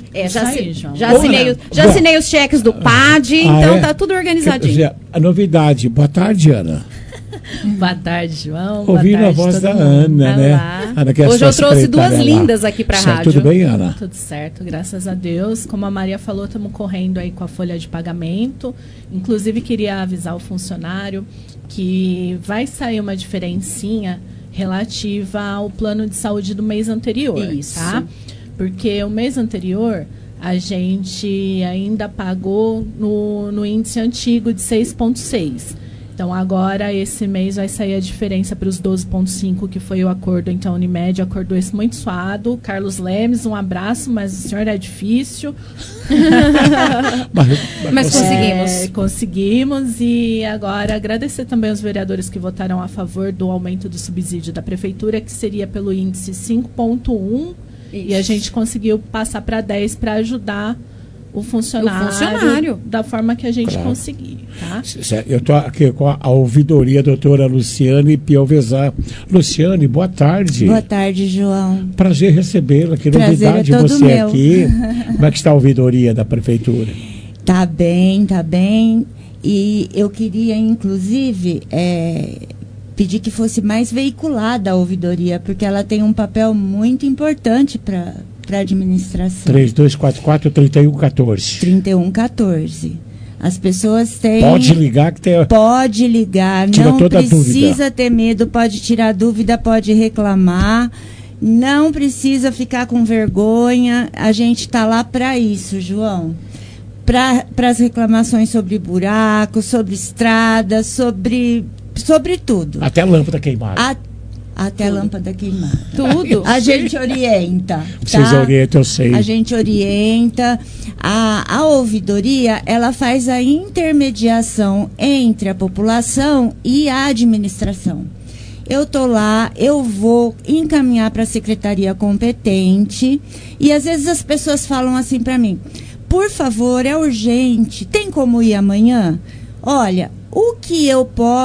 Speaker 18: Já assinei os cheques do PAD, então tá tudo organizadinho.
Speaker 4: Quer dizer, a novidade. Boa tarde, Ana.
Speaker 19: Boa tarde, João.
Speaker 4: Ouvindo a voz da Ana, né? Ana, que é
Speaker 18: hoje eu trouxe duas lindas aqui para a rádio.
Speaker 4: Tudo bem, Ana?
Speaker 19: Tudo certo, graças a Deus. Como a Maria falou, estamos correndo aí com a folha de pagamento. Inclusive, queria avisar o funcionário que vai sair uma diferencinha relativa ao plano de saúde do mês anterior.
Speaker 18: Isso.
Speaker 19: Tá? Porque o mês anterior a gente ainda pagou no índice antigo de 6,6. Então, agora, esse mês vai sair a diferença para os 12,5, que foi o acordo. Então, a Unimed acordou esse muito suado. Carlos Lemes, um abraço, mas o senhor é difícil.
Speaker 18: Mas conseguimos.
Speaker 19: Conseguimos. E agora, agradecer também aos vereadores que votaram a favor do aumento do subsídio da Prefeitura, que seria pelo índice 5,1. E a gente conseguiu passar para 10 para ajudar o funcionário da forma que a gente conseguir. Tá?
Speaker 4: Eu estou aqui com a ouvidoria, doutora Luciane Piovesan. Luciane, boa tarde.
Speaker 20: Boa tarde, João.
Speaker 4: Prazer recebê-la. Que novidade você meu. Aqui. Como é que está a ouvidoria da Prefeitura?
Speaker 20: Tá bem, tá bem. E eu queria, inclusive, pedir que fosse mais veiculada a ouvidoria, porque ela tem um papel muito importante para a administração.
Speaker 4: 3244-3114.
Speaker 20: 3114. As pessoas têm...
Speaker 4: Pode ligar que tem...
Speaker 20: Pode ligar,
Speaker 4: tira
Speaker 20: não
Speaker 4: toda
Speaker 20: precisa
Speaker 4: dúvida.
Speaker 20: Ter medo, pode tirar dúvida, pode reclamar. Não precisa ficar com vergonha. A gente está lá para isso, João. Para as reclamações sobre buracos, sobre estradas, sobre tudo.
Speaker 4: Até lâmpada queimada.
Speaker 20: Até a lâmpada queimada.
Speaker 18: Tudo.
Speaker 20: A gente orienta.
Speaker 4: Vocês orientam, eu sei.
Speaker 20: A gente orienta. A ouvidoria, ela faz a intermediação entre a população e a administração. eu tô lá, eu vou encaminhar para a secretaria competente. E às vezes as pessoas falam assim para mim: por favor, é urgente, tem como ir amanhã? Olha, o que eu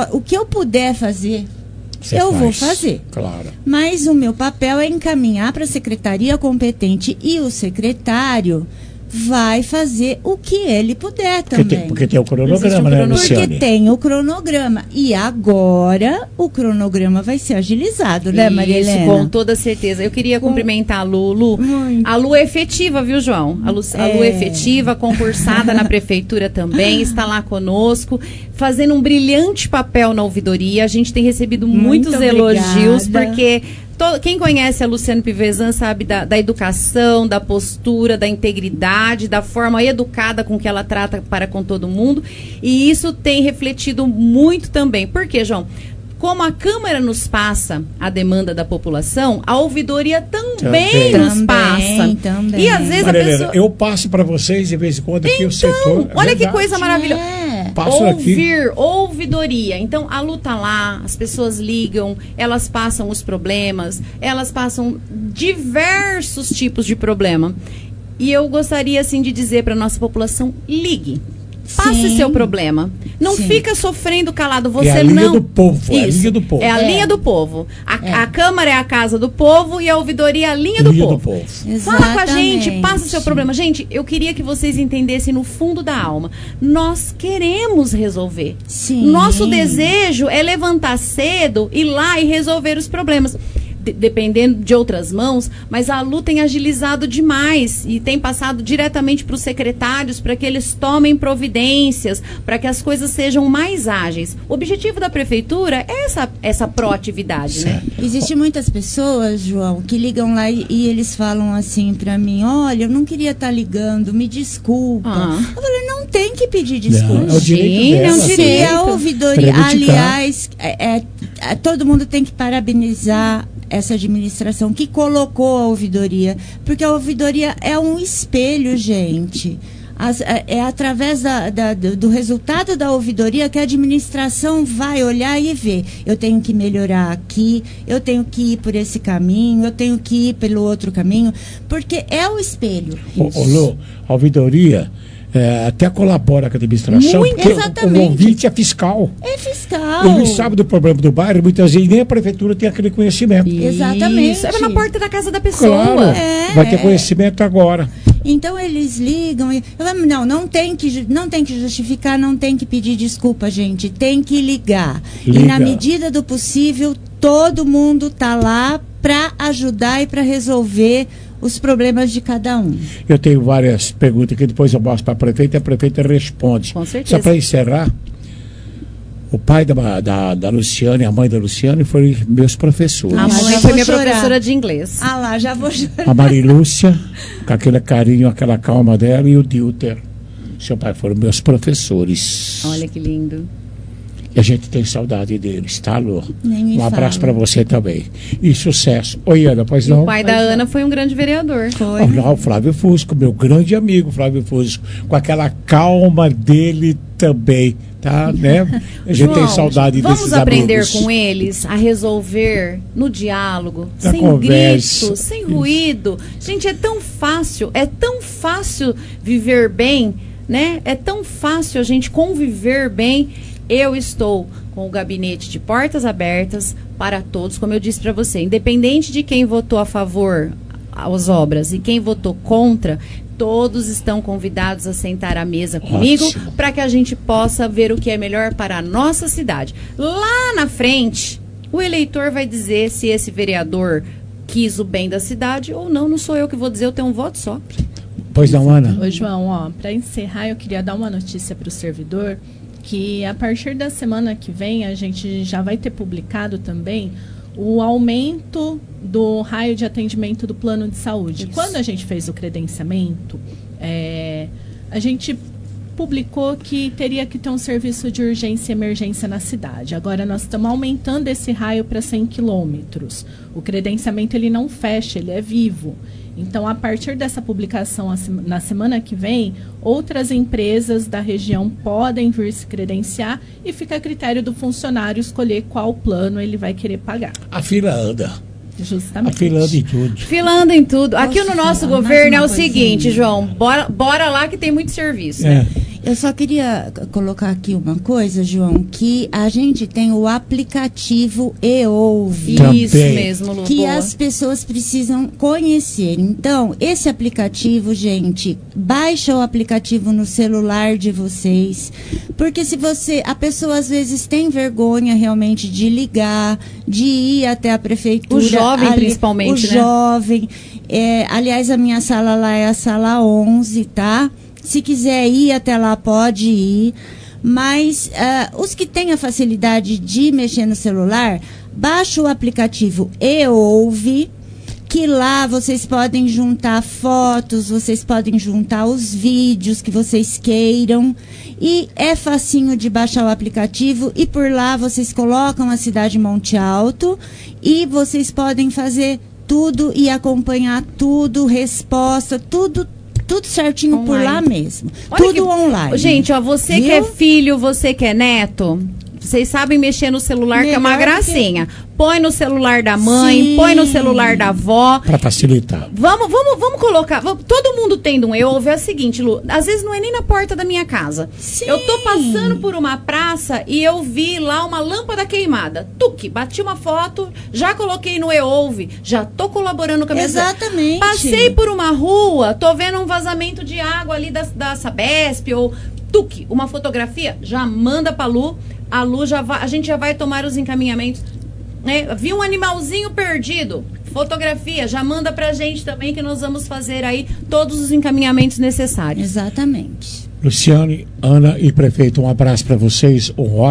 Speaker 20: puder fazer, eu vou fazer.
Speaker 4: Claro.
Speaker 20: Mas o meu papel é encaminhar para a secretaria competente e o secretário vai fazer o que ele puder também.
Speaker 4: Porque tem o cronograma, né, Luciane?
Speaker 20: Porque tem o cronograma. E agora o cronograma vai ser agilizado, né, Maria Helena?
Speaker 18: Isso, com toda certeza. Eu queria cumprimentar a Lu. Lu, a Lu é efetiva, viu, João? A Lu é efetiva, concursada na prefeitura também, está lá conosco, fazendo um brilhante papel na ouvidoria. A gente tem recebido muitos elogios, porque... Quem conhece a Luciane Pivezan sabe da educação, da postura, da integridade, da forma educada com que ela trata para com todo mundo. E isso tem refletido muito também. Por quê, João? Como a Câmara nos passa a demanda da população, a ouvidoria também nos passa.
Speaker 20: Também.
Speaker 18: E às vezes
Speaker 4: Maria
Speaker 18: a pessoa...
Speaker 4: Helena, eu passo para vocês de vez em quando aqui o setor.
Speaker 18: Olha que coisa maravilhosa.
Speaker 4: Passo
Speaker 18: Ouvir, ouvidoria. Então, a Lu tá lá, as pessoas ligam, elas passam os problemas, elas passam diversos tipos de problema. E eu gostaria, assim, de dizer para nossa população: ligue. Passe seu problema. Não fica sofrendo calado. Você
Speaker 4: é a linha do povo.
Speaker 18: Isso.
Speaker 4: É a linha do povo.
Speaker 18: É a linha do povo. A Câmara é a casa do povo e a ouvidoria é a linha do povo. Fala com a gente, passa seu problema. Gente, eu queria que vocês entendessem no fundo da alma. Nós queremos resolver. Nosso desejo é levantar cedo, ir lá e resolver os problemas. Dependendo de outras mãos, mas a Lu tem agilizado demais e tem passado diretamente para os secretários para que eles tomem providências, para que as coisas sejam mais ágeis. O objetivo da prefeitura é essa proatividade, né?
Speaker 20: Existem muitas pessoas, João, que ligam lá e eles falam assim para mim: olha, eu não queria estar ligando, me desculpa. Eu falei: não tem que pedir desculpa.
Speaker 4: Não, é o direito dela.
Speaker 20: Se a ouvidoria, aliás, todo mundo tem que parabenizar essa administração que colocou a ouvidoria, porque a ouvidoria é um espelho, gente. É através do resultado da ouvidoria que a administração vai olhar e ver: eu tenho que melhorar aqui, eu tenho que ir por esse caminho, eu tenho que ir pelo outro caminho, porque é o espelho.
Speaker 4: Lu, a ouvidoria até colabora com a administração, porque o ouvinte é fiscal.
Speaker 20: É fiscal.
Speaker 4: Ele sabe do problema do bairro, muitas vezes nem a prefeitura tem aquele conhecimento.
Speaker 20: Exatamente.
Speaker 18: Isso é na porta da casa da pessoa.
Speaker 4: Claro, vai ter conhecimento agora.
Speaker 20: Então eles ligam e não tem que justificar, não tem que pedir desculpa, gente, tem que ligar. E na medida do possível, todo mundo tá lá para ajudar e para resolver os problemas de cada um.
Speaker 4: Eu tenho várias perguntas que depois eu mostro para a prefeita e a prefeita responde.
Speaker 18: Com certeza.
Speaker 4: Só para encerrar, o pai da Luciane, a mãe da Luciane, foram meus professores.
Speaker 18: A mãe foi minha professora de inglês.
Speaker 20: Ah lá, já vou chorar.
Speaker 4: A Marilúcia, com aquele carinho, aquela calma dela, e o Dilter, seu pai, foram meus professores.
Speaker 18: Olha que lindo.
Speaker 4: E a gente tem saudade deles, tá, Lu?
Speaker 20: Um
Speaker 4: abraço para você também. E sucesso. Oi, Ana, pois não?
Speaker 18: O pai da Ana foi um grande vereador.
Speaker 20: Foi.
Speaker 4: Não, o Flávio Fusco, meu grande amigo Flávio Fusco, com aquela calma dele também, tá, né? A gente tem saudade desses amigos.
Speaker 18: Vamos aprender com eles a resolver no diálogo, sem
Speaker 4: conversa,
Speaker 18: grito, sem ruído. Gente, é tão fácil viver bem, né? É tão fácil a gente conviver bem. Eu estou com o gabinete de portas abertas para todos, como eu disse para você, independente de quem votou a favor às obras e quem votou contra, todos estão convidados a sentar à mesa comigo para que a gente possa ver o que é melhor para a nossa cidade. Lá na frente, o eleitor vai dizer se esse vereador quis o bem da cidade ou não. Não sou eu que vou dizer, eu tenho um voto só.
Speaker 4: Pois não, Ana?
Speaker 19: Ô, João, para encerrar, eu queria dar uma notícia para o servidor, que a partir da semana que vem a gente já vai ter publicado também o aumento do raio de atendimento do plano de saúde. Isso. Quando a gente fez o credenciamento, a gente publicou que teria que ter um serviço de urgência e emergência na cidade. Agora nós estamos aumentando esse raio para 100 quilômetros. O credenciamento ele não fecha, ele é vivo. Então, a partir dessa publicação na semana que vem, outras empresas da região podem vir se credenciar e fica a critério do funcionário escolher qual plano ele vai querer pagar.
Speaker 4: A fila anda.
Speaker 19: Justamente.
Speaker 4: A fila anda em tudo.
Speaker 18: Fila anda em tudo. Aqui no nosso governo é o seguinte, João, bora lá que tem muito serviço. Né?
Speaker 20: Eu só queria colocar aqui uma coisa, João, que a gente tem o aplicativo E-Ouve.
Speaker 18: Isso mesmo, Lu.
Speaker 20: Que as pessoas precisam conhecer. Então, esse aplicativo, gente, baixa o aplicativo no celular de vocês, porque a pessoa às vezes tem vergonha realmente de ligar, de ir até a prefeitura.
Speaker 18: O jovem, principalmente,
Speaker 20: né? O jovem. Aliás, a minha sala lá é a sala 11, tá? Se quiser ir até lá, pode ir. Mas os que têm a facilidade de mexer no celular, baixa o aplicativo E-Ouve, que lá vocês podem juntar fotos, vocês podem juntar os vídeos que vocês queiram. E é facinho de baixar o aplicativo. E por lá vocês colocam a cidade Monte Alto e vocês podem fazer tudo e acompanhar tudo, resposta, tudo certinho online. Por lá mesmo.
Speaker 18: Olha
Speaker 20: tudo online.
Speaker 18: Gente, ó, você que é filho, você que é neto, vocês sabem mexer no celular, que é uma gracinha. Põe no celular da mãe, põe no celular da avó.
Speaker 4: Para facilitar.
Speaker 18: Vamos colocar. Todo mundo tendo um E-Ouve. É o seguinte, Lu, às vezes não é nem na porta da minha casa.
Speaker 20: Sim.
Speaker 18: Eu tô passando por uma praça e eu vi lá uma lâmpada queimada. Tuque, bati uma foto, já coloquei no E-Ouve, já tô colaborando com a minha
Speaker 20: Exatamente.
Speaker 18: Passei por uma rua, tô vendo um vazamento de água ali da Sabesp ou tuque, uma fotografia, já manda pra Lu. A Lu a gente já vai tomar os encaminhamentos. Vi um animalzinho perdido, fotografia, já manda pra gente também que nós vamos fazer aí todos os encaminhamentos necessários.
Speaker 20: Exatamente.
Speaker 4: Luciane, Ana e prefeito, um abraço para vocês, uma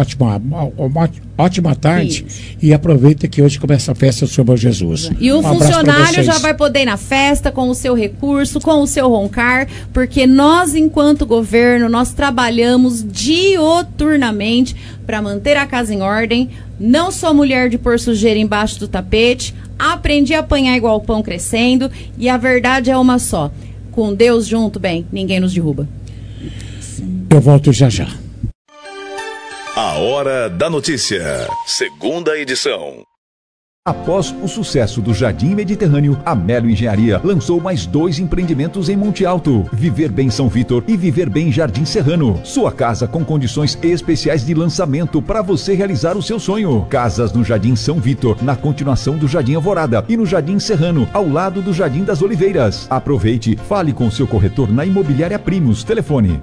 Speaker 4: ótima tarde. Isso. E aproveita que hoje começa a festa do Senhor Bom Jesus.
Speaker 18: E o funcionário já vai poder ir na festa com o seu recurso, com o seu roncar, porque nós, enquanto governo, nós trabalhamos dioturnamente para manter a casa em ordem. Não sou mulher de pôr sujeira embaixo do tapete, aprendi a apanhar igual o pão crescendo, e a verdade é uma só: com Deus junto, ninguém nos derruba.
Speaker 4: Eu volto já.
Speaker 1: A Hora da Notícia, segunda edição.
Speaker 5: Após o sucesso do Jardim Mediterrâneo, a Melo Engenharia lançou mais 2 empreendimentos em Monte Alto: Viver Bem São Vitor e Viver Bem Jardim Serrano. Sua casa com condições especiais de lançamento para você realizar o seu sonho. Casas no Jardim São Vitor, na continuação do Jardim Alvorada, e no Jardim Serrano, ao lado do Jardim das Oliveiras. Aproveite, fale com seu corretor na Imobiliária Primos. Telefone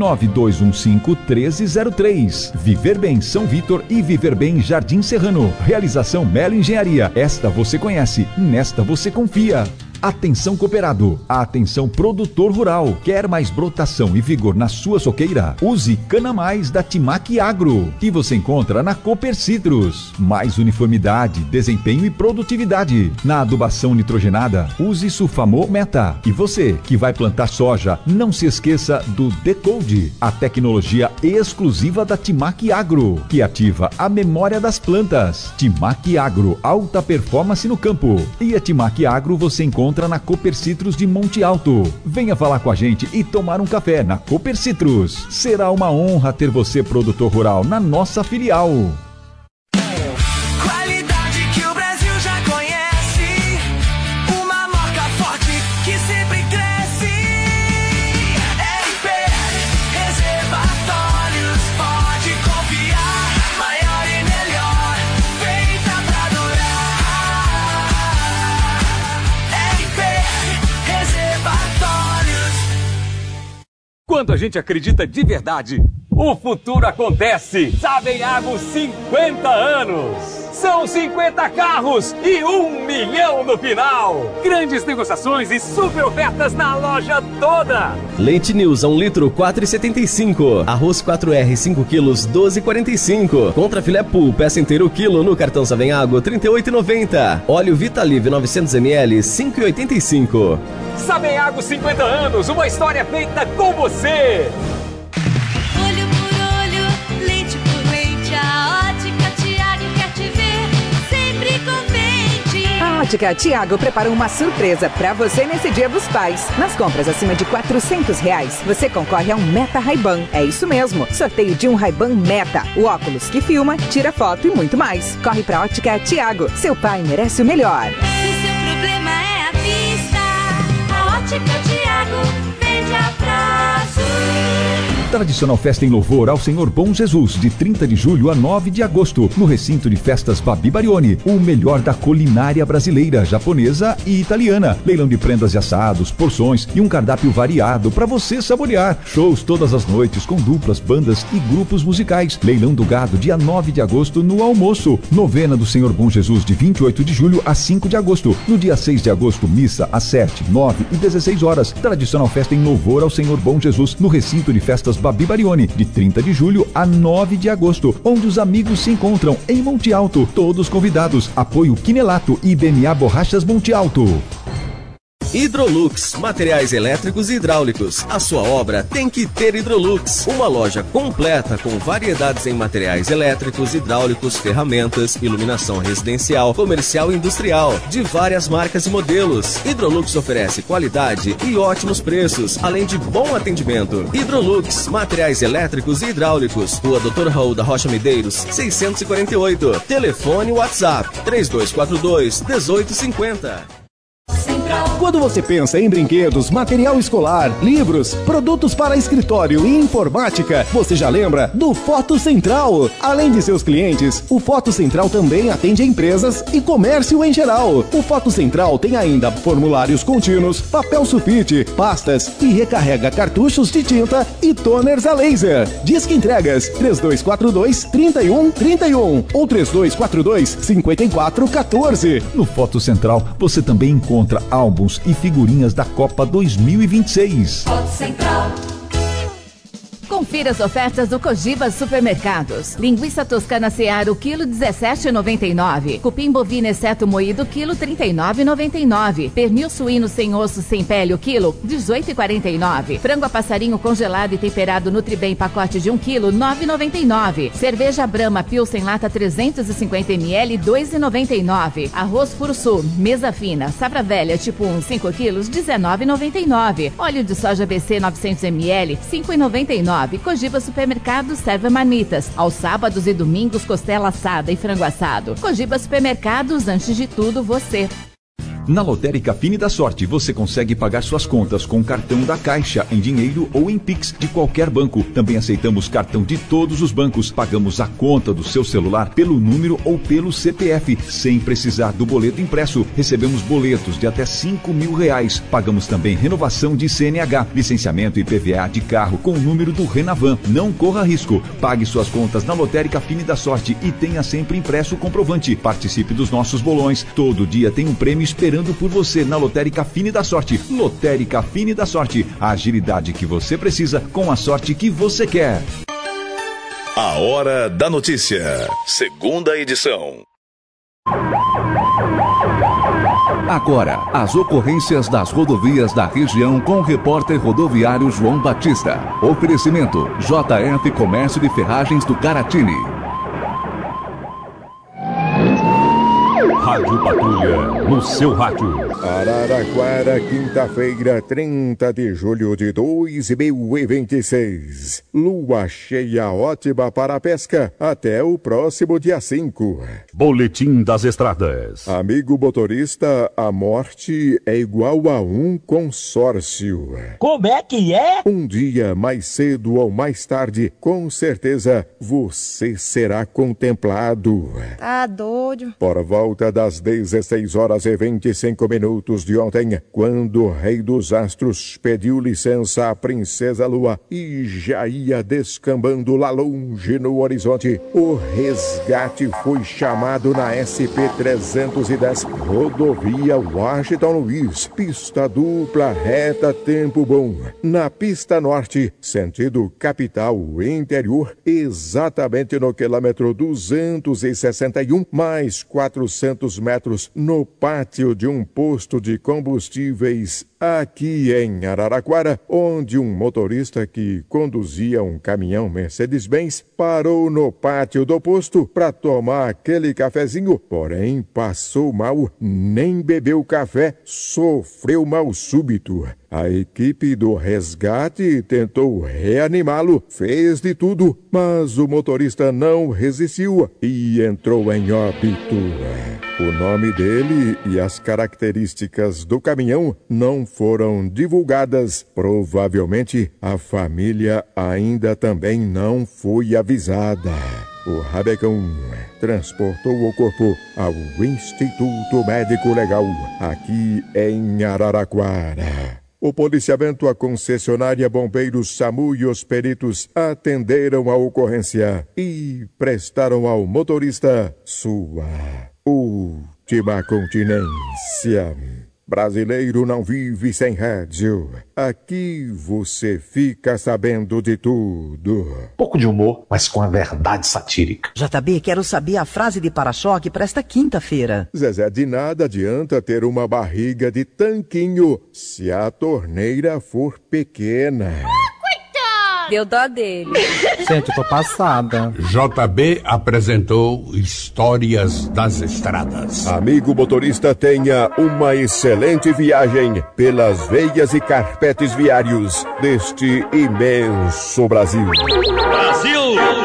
Speaker 5: 99215-1303. Viver Bem São Vitor e Viver Bem Jardim Serrano. Realização Melo Engenharia. Esta você conhece, nesta você confia. Atenção cooperado, atenção produtor rural. Quer mais brotação e vigor na sua soqueira? Use Cana Mais da Timac Agro, que você encontra na Cooper Citrus. Mais uniformidade, desempenho e produtividade. Na adubação nitrogenada, use Sulfamol Meta. E você que vai plantar soja, não se esqueça do Decode, a tecnologia exclusiva da Timac Agro, que ativa a memória das plantas. Timac Agro, alta performance no campo. E a Timac Agro você encontra na Cooper Citrus de Monte Alto. Venha falar com a gente e tomar um café na Cooper Citrus. Será uma honra ter você, produtor rural, na nossa filial.
Speaker 6: Qualidade que o Brasil já conhece, uma marca forte que sempre cresce. RP Reservatórios, pode confiar, maior e melhor, feita pra durar.
Speaker 8: Quando a gente acredita de verdade, o futuro acontece. Sabenhago 50 anos. São 50 carros e 1 milhão no final. Grandes negociações e super ofertas na loja toda.
Speaker 9: Leite News a 1 litro, 4,75. Arroz 4R, 5 quilos, 12,45. Contra filé pool, peça inteira o quilo no cartão Sabenhago, 38,90. Óleo Vitalive 900 ml, 5,85.
Speaker 8: Sabenhago 50 anos, uma história feita com você.
Speaker 10: Olho por olho, leite por leite, a Ótica Tiago quer te ver sempre contente.
Speaker 2: A Ótica Tiago preparou uma surpresa para você nesse Dia dos Pais. Nas compras acima de R$400, você concorre a um Meta Ray-Ban. É isso mesmo, sorteio de um Ray-Ban Meta. O óculos que filma, tira foto e muito mais. Corre pra Ótica Tiago. Seu pai merece o melhor.
Speaker 10: Se seu problema é a vista, a Ótica Tiago vende a prazo.
Speaker 5: Tradicional festa em louvor ao Senhor Bom Jesus, de 30 de julho a 9 de agosto, no recinto de festas Babi Barioni, o melhor da culinária brasileira, japonesa e italiana. Leilão de prendas e assados, porções e um cardápio variado para você saborear. Shows todas as noites com duplas, bandas e grupos musicais. Leilão do gado, dia 9 de agosto, no almoço. Novena do Senhor Bom Jesus, de 28 de julho a 5 de agosto. No dia 6 de agosto, missa às 7, 9 e 16 horas. Tradicional festa em louvor ao Senhor Bom Jesus, no recinto de festas Babi Barioni, de 30 de julho a 9 de agosto, onde os amigos se encontram em Monte Alto. Todos convidados. Apoio Quinelato e BMA Borrachas Monte Alto.
Speaker 9: Hidrolux, materiais elétricos e hidráulicos. A sua obra tem que ter Hidrolux. Uma loja completa com variedades em materiais elétricos, hidráulicos, ferramentas, iluminação residencial, comercial e industrial, de várias marcas e modelos. Hidrolux oferece qualidade e ótimos preços, além de bom atendimento. Hidrolux, materiais elétricos e hidráulicos. Rua Dr. Raul da Rocha Medeiros, 648. Telefone WhatsApp 3242-1850.
Speaker 21: Quando você pensa em brinquedos, material escolar, livros, produtos para escritório e informática, você já lembra do Foto Central. Além de seus clientes, o Foto Central também atende empresas e comércio em geral. O Foto Central tem ainda formulários contínuos, papel sulfite, pastas e recarrega cartuchos de tinta e toners a laser. Disque entregas 3242-3131 ou 3242-5414.
Speaker 5: No Foto Central, você também encontra álbuns e figurinhas da Copa 2026.
Speaker 10: Foto Central.
Speaker 12: Confira as ofertas do Cogiba Supermercados. Linguiça toscana Seara, o quilo R$17,99. Cupim bovino exceto moído, quilo R$39,99. Pernil suíno sem osso, sem pele, o quilo R$18,49. Frango a passarinho congelado e temperado Nutribem, pacote de 1 quilo, R$9,99. Cerveja Brahma Pilsen lata 350 ml, R$2,99. Arroz Furuçu, mesa fina, Safra Velha, tipo 1, 5 quilos, R$19,99. Óleo de soja BC 900 ml, R$5,99. Cogiba Supermercado serve marmitas. Aos sábados e domingos, costela assada e frango assado. Cogiba Supermercados, antes de tudo, você.
Speaker 5: Na Lotérica Fine da Sorte, você consegue pagar suas contas com cartão da Caixa, em dinheiro ou em Pix de qualquer banco. Também aceitamos cartão de todos os bancos. Pagamos a conta do seu celular pelo número ou pelo CPF, sem precisar do boleto impresso. Recebemos boletos de até R$5.000. Pagamos também renovação de CNH, licenciamento e PVA de carro com o número do Renavan. Não corra risco. Pague suas contas na Lotérica Fine da Sorte e tenha sempre impresso o comprovante. Participe dos nossos bolões. Todo dia tem um prêmio esperando por você na Lotérica Fine da Sorte. Lotérica Fine da Sorte. A agilidade que você precisa com a sorte que você quer.
Speaker 1: A Hora da Notícia. Segunda edição.
Speaker 22: Agora, as ocorrências das rodovias da região com o repórter rodoviário João Batista. Oferecimento: JF Comércio de Ferragens do Caratini.
Speaker 23: Rádio Patrulha, no seu rádio.
Speaker 24: Araraquara, quinta-feira, 30 de julho de 2026. Lua cheia ótima para a pesca. Até o próximo dia 5.
Speaker 23: Boletim das Estradas.
Speaker 24: Amigo motorista, a morte é igual a um consórcio.
Speaker 25: Como é que é?
Speaker 24: Um dia mais cedo ou mais tarde, com certeza, você será contemplado.
Speaker 26: Tá doido.
Speaker 24: Por volta das 16h25 de ontem, quando o Rei dos Astros pediu licença à Princesa Lua e já ia descambando lá longe no horizonte, o resgate foi chamado na SP-310, rodovia Washington Luiz, pista dupla, reta, tempo bom. Na pista norte, sentido capital interior, exatamente no quilômetro 261 mais 400 200 metros no pátio de um posto de combustíveis aqui em Araraquara, onde um motorista que conduzia um caminhão Mercedes-Benz parou no pátio do posto para tomar aquele cafezinho, porém passou mal, nem bebeu café, sofreu mal súbito. A equipe do resgate tentou reanimá-lo, fez de tudo, mas o motorista não resistiu e entrou em óbito. O nome dele e as características do caminhão não foram divulgadas. Provavelmente a família ainda também não foi avisada. O Rabecão transportou o corpo ao Instituto Médico Legal, aqui em Araraquara. O policiamento, a concessionária Bombeiros, SAMU e os peritos atenderam a ocorrência e prestaram ao motorista sua última continência. Brasileiro não vive sem rádio. Aqui você fica sabendo de tudo.
Speaker 11: Pouco de humor, mas com a verdade satírica.
Speaker 13: JB, quero saber a frase de para-choque para esta quinta-feira.
Speaker 24: Zezé, de nada adianta ter uma barriga de tanquinho se a torneira for pequena.
Speaker 14: Deu dó dele.
Speaker 15: Gente, eu tô passada.
Speaker 25: JB apresentou Histórias das Estradas.
Speaker 24: Amigo motorista, tenha uma excelente viagem pelas veias e carpetes viários deste imenso Brasil.
Speaker 22: Brasil!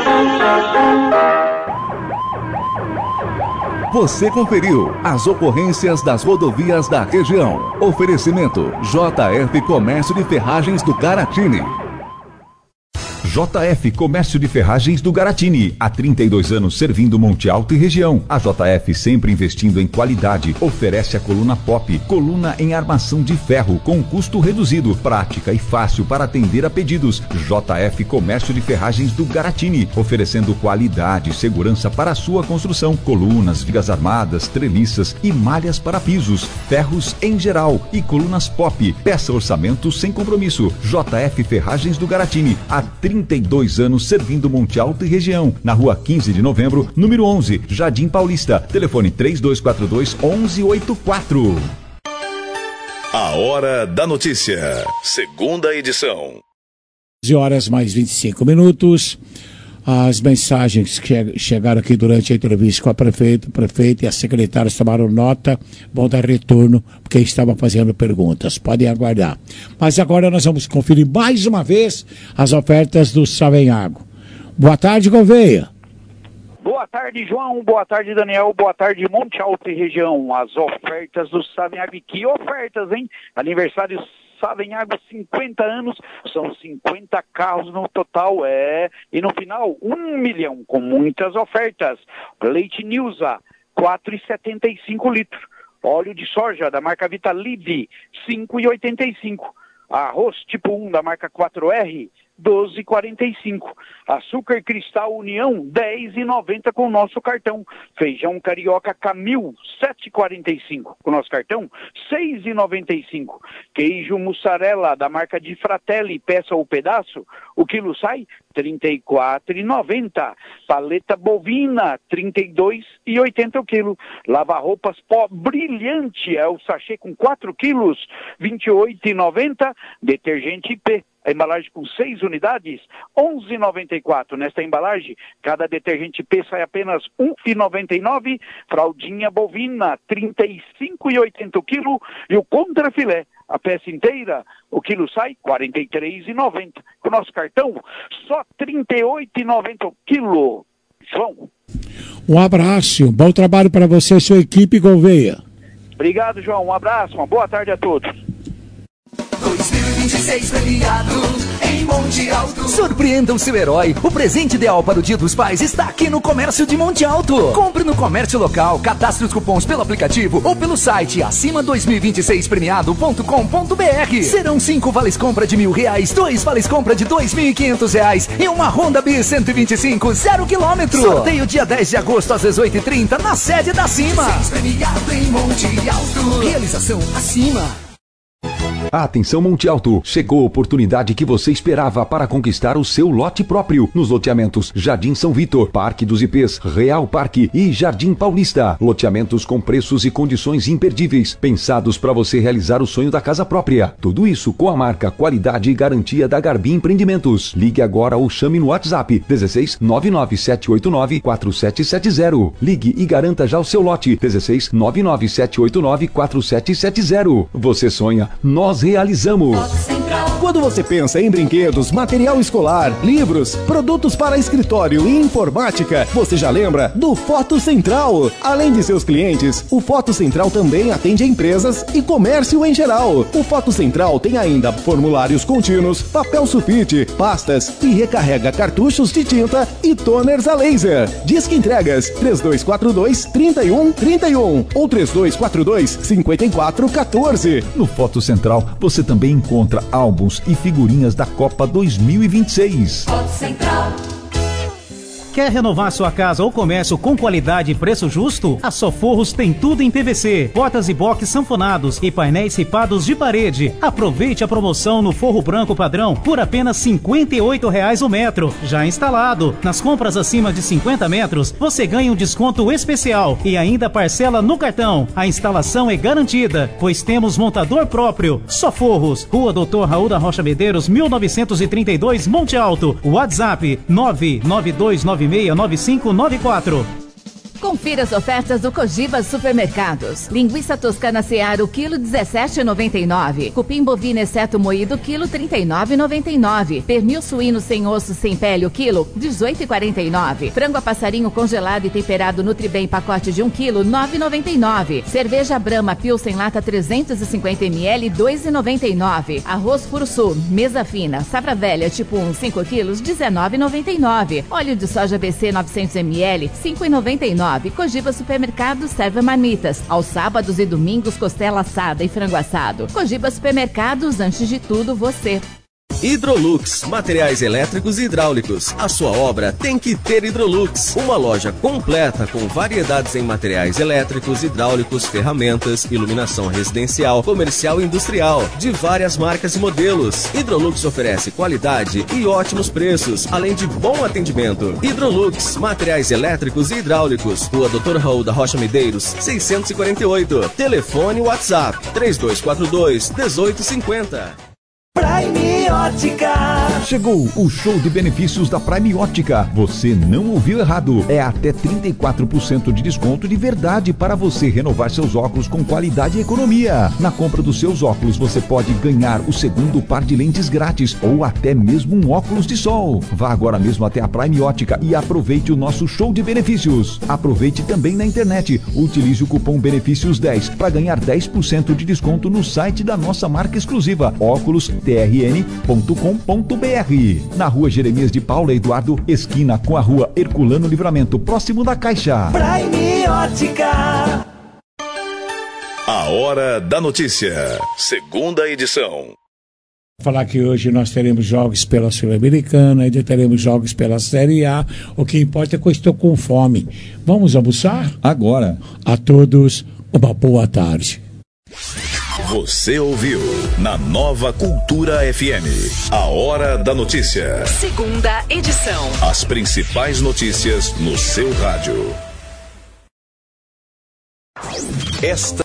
Speaker 22: Você conferiu as ocorrências das rodovias da região. Oferecimento JF Comércio de Ferragens do Garatini.
Speaker 5: JF Comércio de Ferragens do Garatini, há 32 anos servindo Monte Alto e região. A JF, sempre investindo em qualidade, oferece a coluna Pop, coluna em armação de ferro com custo reduzido, prática e fácil para atender a pedidos. JF Comércio de Ferragens do Garatini, oferecendo qualidade e segurança para a sua construção, colunas, vigas armadas, treliças e malhas para pisos, ferros em geral e colunas Pop. Peça orçamento sem compromisso. JF Ferragens do Garatini, há 32 anos servindo Monte Alto e região. Na rua 15 de novembro, número 11, Jardim Paulista. Telefone 3242-1184.
Speaker 1: A Hora da Notícia. Segunda edição.
Speaker 4: 11 horas mais 25 minutos. As mensagens que chegaram aqui durante a entrevista com a prefeita e as secretárias tomaram nota, vão dar retorno, porque estavam fazendo perguntas. Podem aguardar. Mas agora nós vamos conferir mais uma vez as ofertas do Savenhago. Boa tarde, Gouveia.
Speaker 26: Boa tarde, João. Boa tarde, Daniel. Boa tarde, Monte Alto e região. As ofertas do Savenhago. Que ofertas, hein? Aniversário Savenhago, 50 anos, são 50 carros no total, e no final, 1 milhão, com muitas ofertas. Leite Nilza, 4,75 litros. Óleo de soja da marca Vitalive, 5,85. Arroz tipo 1 da marca 4R, 12,45. Açúcar Cristal União, 10,90 com o nosso cartão. Feijão Carioca Camil, 7,45 com o nosso cartão, 6,95. Queijo mussarela da marca de Fratelli, peça ou pedaço, o quilo sai R$34,90. Paleta bovina, R$32,80 o quilo. Lava-roupas pó brilhante, é o sachê com 4 quilos, R$28,90. Detergente IP, a embalagem com 6 unidades, R$11,94. Nesta embalagem, cada detergente P sai apenas R$1,99. Fraldinha bovina, R$35,80 o quilo. E o contrafilé, a peça inteira, o quilo sai R$43,90. Com o nosso cartão, só R$38,90 o quilo. João.
Speaker 4: Um abraço, bom trabalho para você e sua equipe, Gouveia.
Speaker 26: Obrigado, João. Um abraço, uma boa tarde a todos.
Speaker 7: 2026 premiado em Monte Alto. Surpreenda o seu herói. O presente ideal para o Dia dos Pais está aqui no Comércio de Monte Alto. Compre no comércio local, cadastre os cupons pelo aplicativo ou pelo site acima2026premiado.com.br. Serão 5 vales compra de R$1.000, 2 vales compra de R$2.500 e uma Honda Bis 125 0 km. Sorteio dia 10 de agosto às 18h30 na sede da Acima. Premiado em Monte Alto. Realização Acima.
Speaker 5: Atenção Monte Alto, chegou a oportunidade que você esperava para conquistar o seu lote próprio nos loteamentos Jardim São Vitor, Parque dos IPs, Real Parque e Jardim Paulista. Loteamentos com preços e condições imperdíveis, pensados para você realizar o sonho da casa própria. Tudo isso com a marca, qualidade e garantia da Garbi Empreendimentos. Ligue agora ou chame no WhatsApp 16 99789 4770. Ligue e garanta já o seu lote 16 99789 4770. Você sonha, nós realizamos.
Speaker 21: Quando você pensa em brinquedos, material escolar, livros, produtos para escritório e informática, você já lembra do Foto Central. Além de seus clientes, o Foto Central também atende a empresas e comércio em geral. O Foto Central tem ainda formulários contínuos, papel sulfite, pastas e recarrega cartuchos de tinta e toners a laser. Disque entregas 3242-3131 ou 3242-5414.
Speaker 5: No Foto Central, você também encontra álbuns e figurinhas da Copa 2026.
Speaker 10: Foto Central.
Speaker 3: Quer renovar sua casa ou comércio com qualidade e preço justo? A Soforros tem tudo em PVC, portas e box sanfonados e painéis ripados de parede. Aproveite a promoção no forro branco padrão por apenas R$ 58,00 o metro. Já instalado. Nas compras acima de 50 metros, você ganha um desconto especial e ainda parcela no cartão. A instalação é garantida, pois temos montador próprio. Soforros, Rua Dr. Raul da Rocha Medeiros, 1932, Monte Alto. WhatsApp 992969594.
Speaker 12: Confira as ofertas do Cogiba Supermercados. Linguiça toscana Seara, quilo 17,99. Cupim bovino exceto moído, quilo 39,99. Pernil suíno sem osso, sem pele, o quilo 18,49. Frango a passarinho congelado e temperado Nutribem, pacote de 1 quilo, 9,99. Cerveja Brahma Pilsen lata 350 ml, 2,99. Arroz Furuçu, mesa fina, safra velha, tipo 1, 5 quilos, 19,99. Óleo de soja BC 900 ml, 5,99. Cogiba Supermercado serve marmitas. Aos sábados e domingos, costela assada e frango assado. Cogiba Supermercados, antes de tudo, você.
Speaker 9: Hidrolux, materiais elétricos e hidráulicos. A sua obra tem que ter Hidrolux. Uma loja completa com variedades em materiais elétricos, hidráulicos, ferramentas, iluminação residencial, comercial e industrial, de várias marcas e modelos. Hidrolux oferece qualidade e ótimos preços, além de bom atendimento. Hidrolux, materiais elétricos e hidráulicos. Rua Dr. Raul da Rocha Medeiros, 648. Telefone WhatsApp 3242-1850.
Speaker 6: Prime Ótica.
Speaker 5: Chegou o show de benefícios da Prime Ótica. Você não ouviu errado. É até 34% de desconto de verdade para você renovar seus óculos com qualidade e economia. Na compra dos seus óculos, você pode ganhar o segundo par de lentes grátis ou até mesmo um óculos de sol. Vá agora mesmo até a Prime Ótica e aproveite o nosso show de benefícios. Aproveite também na internet. Utilize o cupom BENEFÍCIOS10 para ganhar 10% de desconto no site da nossa marca exclusiva, óculos.trn.com.br. Na rua Jeremias de Paula Eduardo, esquina com a rua Herculano Livramento, próximo da Caixa.
Speaker 6: Prime Ótica.
Speaker 1: A Hora da Notícia, segunda edição.
Speaker 4: Falar que hoje nós teremos jogos pela Sul-Americana, ainda teremos jogos pela Série A. O que importa é que eu estou com fome. Vamos almoçar?
Speaker 5: Agora.
Speaker 4: A todos, uma boa tarde.
Speaker 1: Você ouviu na Nova Cultura FM, a Hora da Notícia.
Speaker 2: Segunda edição.
Speaker 1: As principais notícias no seu rádio. Esta